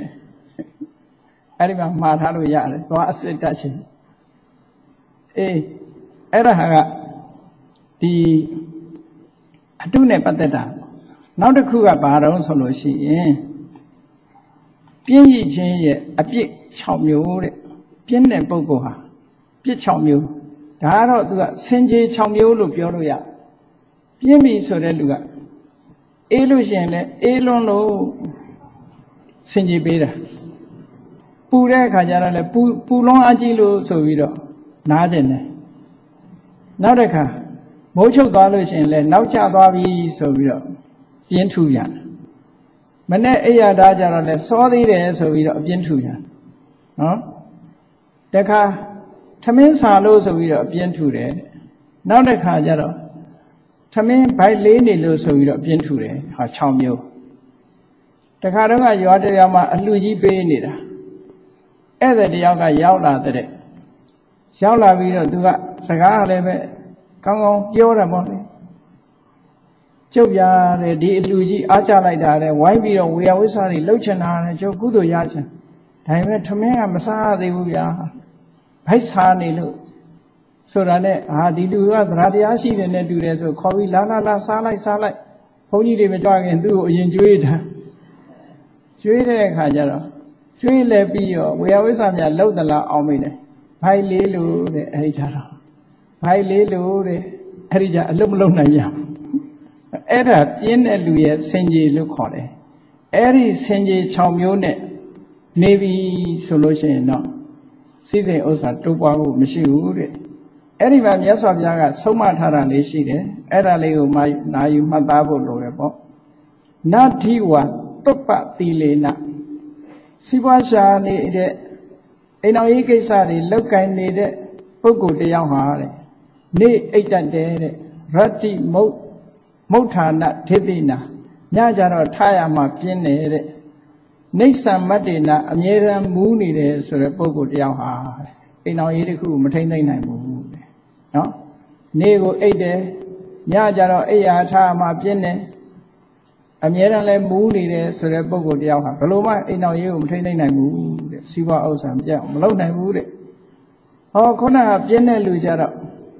အဲ့ဒီမှာမှားထားလို့ရတယ်သွားအစစ်တက်ချင်းအေးအဲ့ဒါကဒီအတုနဲ့ပတ်သက်တာနောက်တစ်ခုကဘာတော့ဆိုလို့ရှိရင်ပြင်းရည်ချင်းရဲ့အပြစ်၆မျိုးတဲ့ပြင်းတဲ့ပုဂ္ဂိုလ်ဟာပြစ်၆မျိုးဒါကတော့သူကစင်ကြေ၆မျိုးလို့ပြောလို့ရပြင်းပြီဆိုတဲ့လူကအေးလို့ရှိရင်လည်းအေးလွန်းလို့စင်ကြေပေးတာပူတဲ့အခါကျတော့လည်းပူပူလွန်းအကြည့်လို့ဆိုပြီးတော့နားကျင်တယ်နောက်တစ်ခါမိုးချုပ်သွားလို့ရှိရင်လည်းနောက်ကျသွားပြီဆိုပြီးတော့ပြင်းထူရတယ်မနဲ့အိယာသားကြတော့လည်းစောသေးတယ်ဆိုပြီးတော့အပြင်းထူရတယ်နော်တခါထမင်းစာလို့ဆိုပြီးတော့အပြင်းထူတယ်နောက်တစ်ခါကျတော့ထမင်းဘိုက်လေးနေလို့ဆိုပြီးတော့အပြင်းထူတယ်ဟာ၆မျိုးတခါတော့ကရွာတရားမှာအလှကြီးပေးနေတာဧည့်သည်တယောက်ကရောက်လာတဲ့ရောက်လာပြီးတော့သူကစကားလည်းပဲကောင်းကောင်းပြောတယ်ပေါ့လေကျုပ်ရတဲ့ဒီအလှကြီးအားကြလိုက်တာတဲ့ဝိုင်းပြီးတော့ဝေယဝိဆာတွေလှုပ်ချင်တာတဲ့ကျုပ်ကုသိုလ်ရချင်ဒါပေမဲ့ထမင်းကမစားသေးဘူးဗျာဘိုက်စားနေလို့ဆိုတာနဲ့ဟာဒီလူကသရတရားရှိတယ်နဲ့တူတယ်ဆိုခေါ်ပြီးလာလာလာစားလိုက်စားလိုက်ဘုန်းကြီးတွေမကြွခင်သူ့ကိုအရင်ကျွေးတာကျွေးတဲ့အခါကျတော့ကျွေးလဲပြီးတော့ဝေယဝိဆာများလှုပ်သလားအောင်မိတယ်ဘိုက်လေးလို့တဲ့အဲ့ဒီကြတော့ဘိုက်လေးလို့တဲ့အဲ့ဒီကြအလုံးမလုံးနိုင်ရဘူးအဲ့ဒါပြင်းတဲ့လူရဲ့ဆင်ခြေလို့ခေါ်တယ်အဲ့ဒီဆင်ခြေ၆မျိုးနဲ့နေပြီဆိုလို့ရှိရင်တော့စိစိမ်ဥစ္စာတိုးပွားဖို့မရှိဘူးတဲ့အဲ့ဒီမှာမြတ်စွာဘုရားကဆုံးမထားတာလေးရှိတယ်အဲ့ဒါလေးကိုနာယူမှတ်သားဖို့လိုတယ်ပေါ့နတ္ထိဝတုပ္ပတိလေနစီးပွားရှာနေတဲ့အိမ်တော်ရေးကိစ္စတွေလောက်ကင်နေတဲ့ပုဂ္ဂိုလ်တယောက်ဟာတဲ့နေအိတ်တတ်တယ်တဲ့ရတ္တိမုတ်မုဋ္ဌာနထေတိနာညကြတော့ထားရမှာပြင်းနေတဲ့နိစ္စမတ္တေနာအမြဲတမ်းမူးနေတယ်ဆိုတဲ့ပုဂ္ဂိုလ်တယောက်ဟာအိမ်တော်ရေးတစ်ခုမထိမ့်သိမ့်နိုင်ဘူးတဲ့နော်နေကိုအိတ်တယ်ညကြတော့အိယာထားရမှာပြင်းတယ်အမြဲတမ်းလဲမူးနေတယ်ဆိုတဲ့ပုဂ္ဂိုလ်တယောက်ဟာဘယ်လိုမှအိမ်တော်ရေးကိုမထိမ့်သိမ့်နိုင်ဘူးတဲ့စီးပွားဥစ္စာမပြောင်းမလုပ်နိုင်ဘူးတဲ့ဟောခုနကပြင်းတဲ့လူကြတော့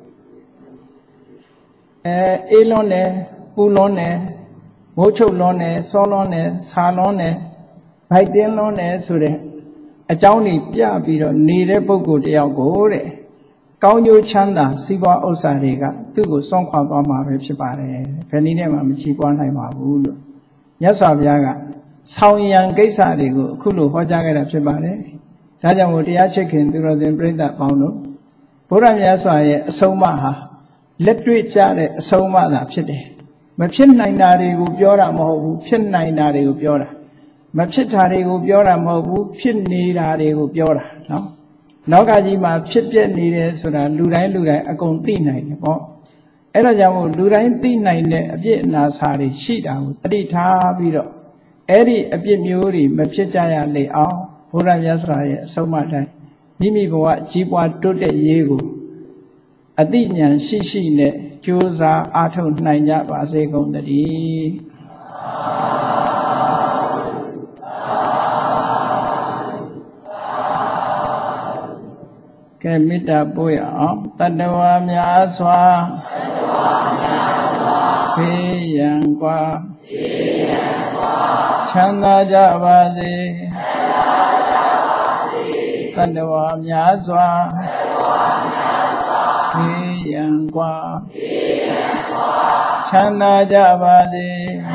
အဲအေးလွန်းတယ်ပူလွန်းတယ်မိုးချုပ်လွန်းတယ်စောလွန်းတယ်ဆာလွန်းတယ်ဗိုက်တင်းလွန်းတယ်ဆိုတဲ့အကြောင်းတွေပြပြီးတော့နေတဲ့ပုဂ္ဂိုလ်တယောက်ကိုတဲ့ကောင်းကျိုးချမ်းသာစီးပွားဥစ္စာတွေကသူ့ကိုစွန့်ခွာသွားမှာပဲဖြစ်ပါတယ်ဘယ်နည်းနဲ့မှမချီးပွားနိုင်ပါဘူးလို့မြတ်စွာဘုရားကဆောင်ရန်ကိစ္စတွေကိုအခုလိုဟောကြားခဲ့တာဖြစ်ပါတယ်ဒါကြောင့်မို့တရားချစ်ခင်သူတော်စင်ပြိဿပေါင်းတို့ဘုရားမြတ်စွာရဲ့အဆုံးအမဟာလက်တွေ့ကျတဲ့အဆုံးအမသာဖြစ်တယ်မဖြစ်နိုင်တာတွေကိုပြောတာမဟုတ်ဘူးဖြစ်နိုင်တာတွေကိုပြောတာမဖြစ်တာတွေကိုပြောတာမဟုတ်ဘူးဖြစ်နေတာတွေကိုပြောတာနော်လောကကြီးမှာဖြစ်ပျက်နေတယ်ဆိုတာလူတိုင်းလူတိုင်းအကုန်သိနိုင်တယ်ပေါ့အဲ့ဒါကြောင့်မို့လူတိုင်းသိနိုင်တဲ့အပြစ်အနာစာတွေရှိတာကိုတတိထားပြီးတော့အဲ့ဒီအပြစ်မျိုးတွေမဖြစ်ကြရလေအောင်ဘုရားမြတ်စွာရဲ့အဆုံးအမတိုင်းမိမိဘဝကြီးပွားတိုးတက်ရေးကိုအသိဉာဏ်ရှိရှိနဲ့ကြိုးစားအားထုတ်နိုင်ကြပါစေကုန်သတည်းကဲမေတ္တာပို့ရအောင်တတ္တဝါများစွာဖေးရန်กว่าချမ်းသာကြပါစေသတ္တဝါများစွာဘေးရန်กว่าချမ်းသာကြပါစေ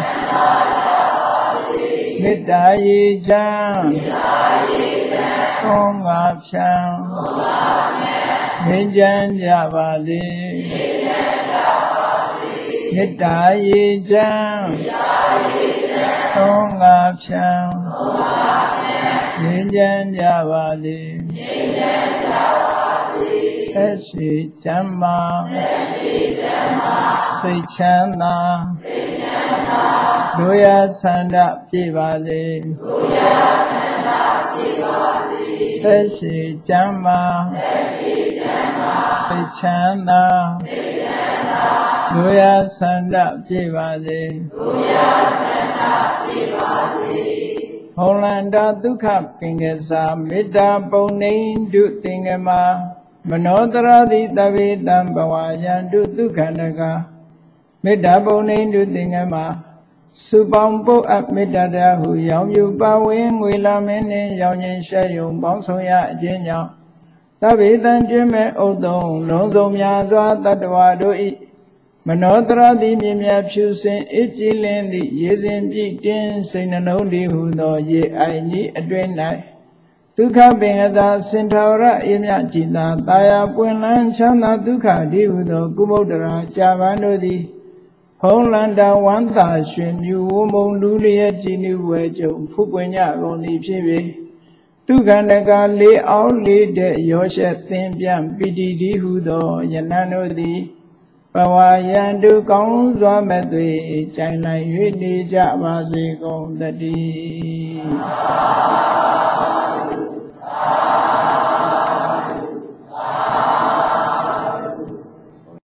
မေတ္တာရေချမ်းသုံးငါဖြံငြိမ်းချမ်းကြပါစေမေတ္တာရေချမ်းသုံးငါဖြံငြိမ်းချမ်းကြပါစေသက်ရှိချမ်းသာစိတ်ချမ်းသာလူရဆန္ဒပြည့်ပါစေသက်ရှိချမ်းသာစိတ်ချမ်းသာလူရဆန္ဒပြည့်ပါစေဘုံလန္တာဒုက္ခပင်ကစားမေတ္တာပုံနေတုသင်္ကမမနောတရတိတဗေတံဘဝယံတုဒုက္ခန္တကမေတ္တာပုံနေတုသင်္ကမစုပေါင်းပုတ်အပ်မေတ္တာတဟုရောင်ပြူပါဝင်ငွေလာမင်းနှင့်ရောင်ရင်ရှက်ယုံပေါင်းဆောင်ရအခြင်းကြောင့်တဗေတံကျွမ်းမဲ့ဥဒ္ဒုံလုံးစုံများစွာတတ္တဝါတို့ဤမနောတရတိမြင်မြဖြူစင်အကြည်လင်းသည့်ရေစဉ်ပြည့်တင်းစိတ်နှလုံးတည်ဟုသောရေအိုင်ကြီးအတွင်း၌ဒုက္ခပင်ကစားစင်ထာဝရအေးမြကြည်သာတာယာပွင့်လန်းချမ်းသာဒုက္ခတည်ဟုသောကုမုဒ္ဒရာကြာပန်တို့သည်ဖုံးလန္တာဝန္တာရွှင်မြူဝမုံလူလျက်ကြည်နူဝဲကြုံဖုပွင့်ကြကုန်သည်ဖြစ်၍ဒုက္ခန္တကလေးအောင်လေးတဲ့ရောရှက်သင်ပြပီတိတည်ဟုသောယနံတို့သည်ဘဝယံတုကောင်းစွာမဲ့သွေကြိုင်နိုင်၍နေကြပါစေကုန်တည်း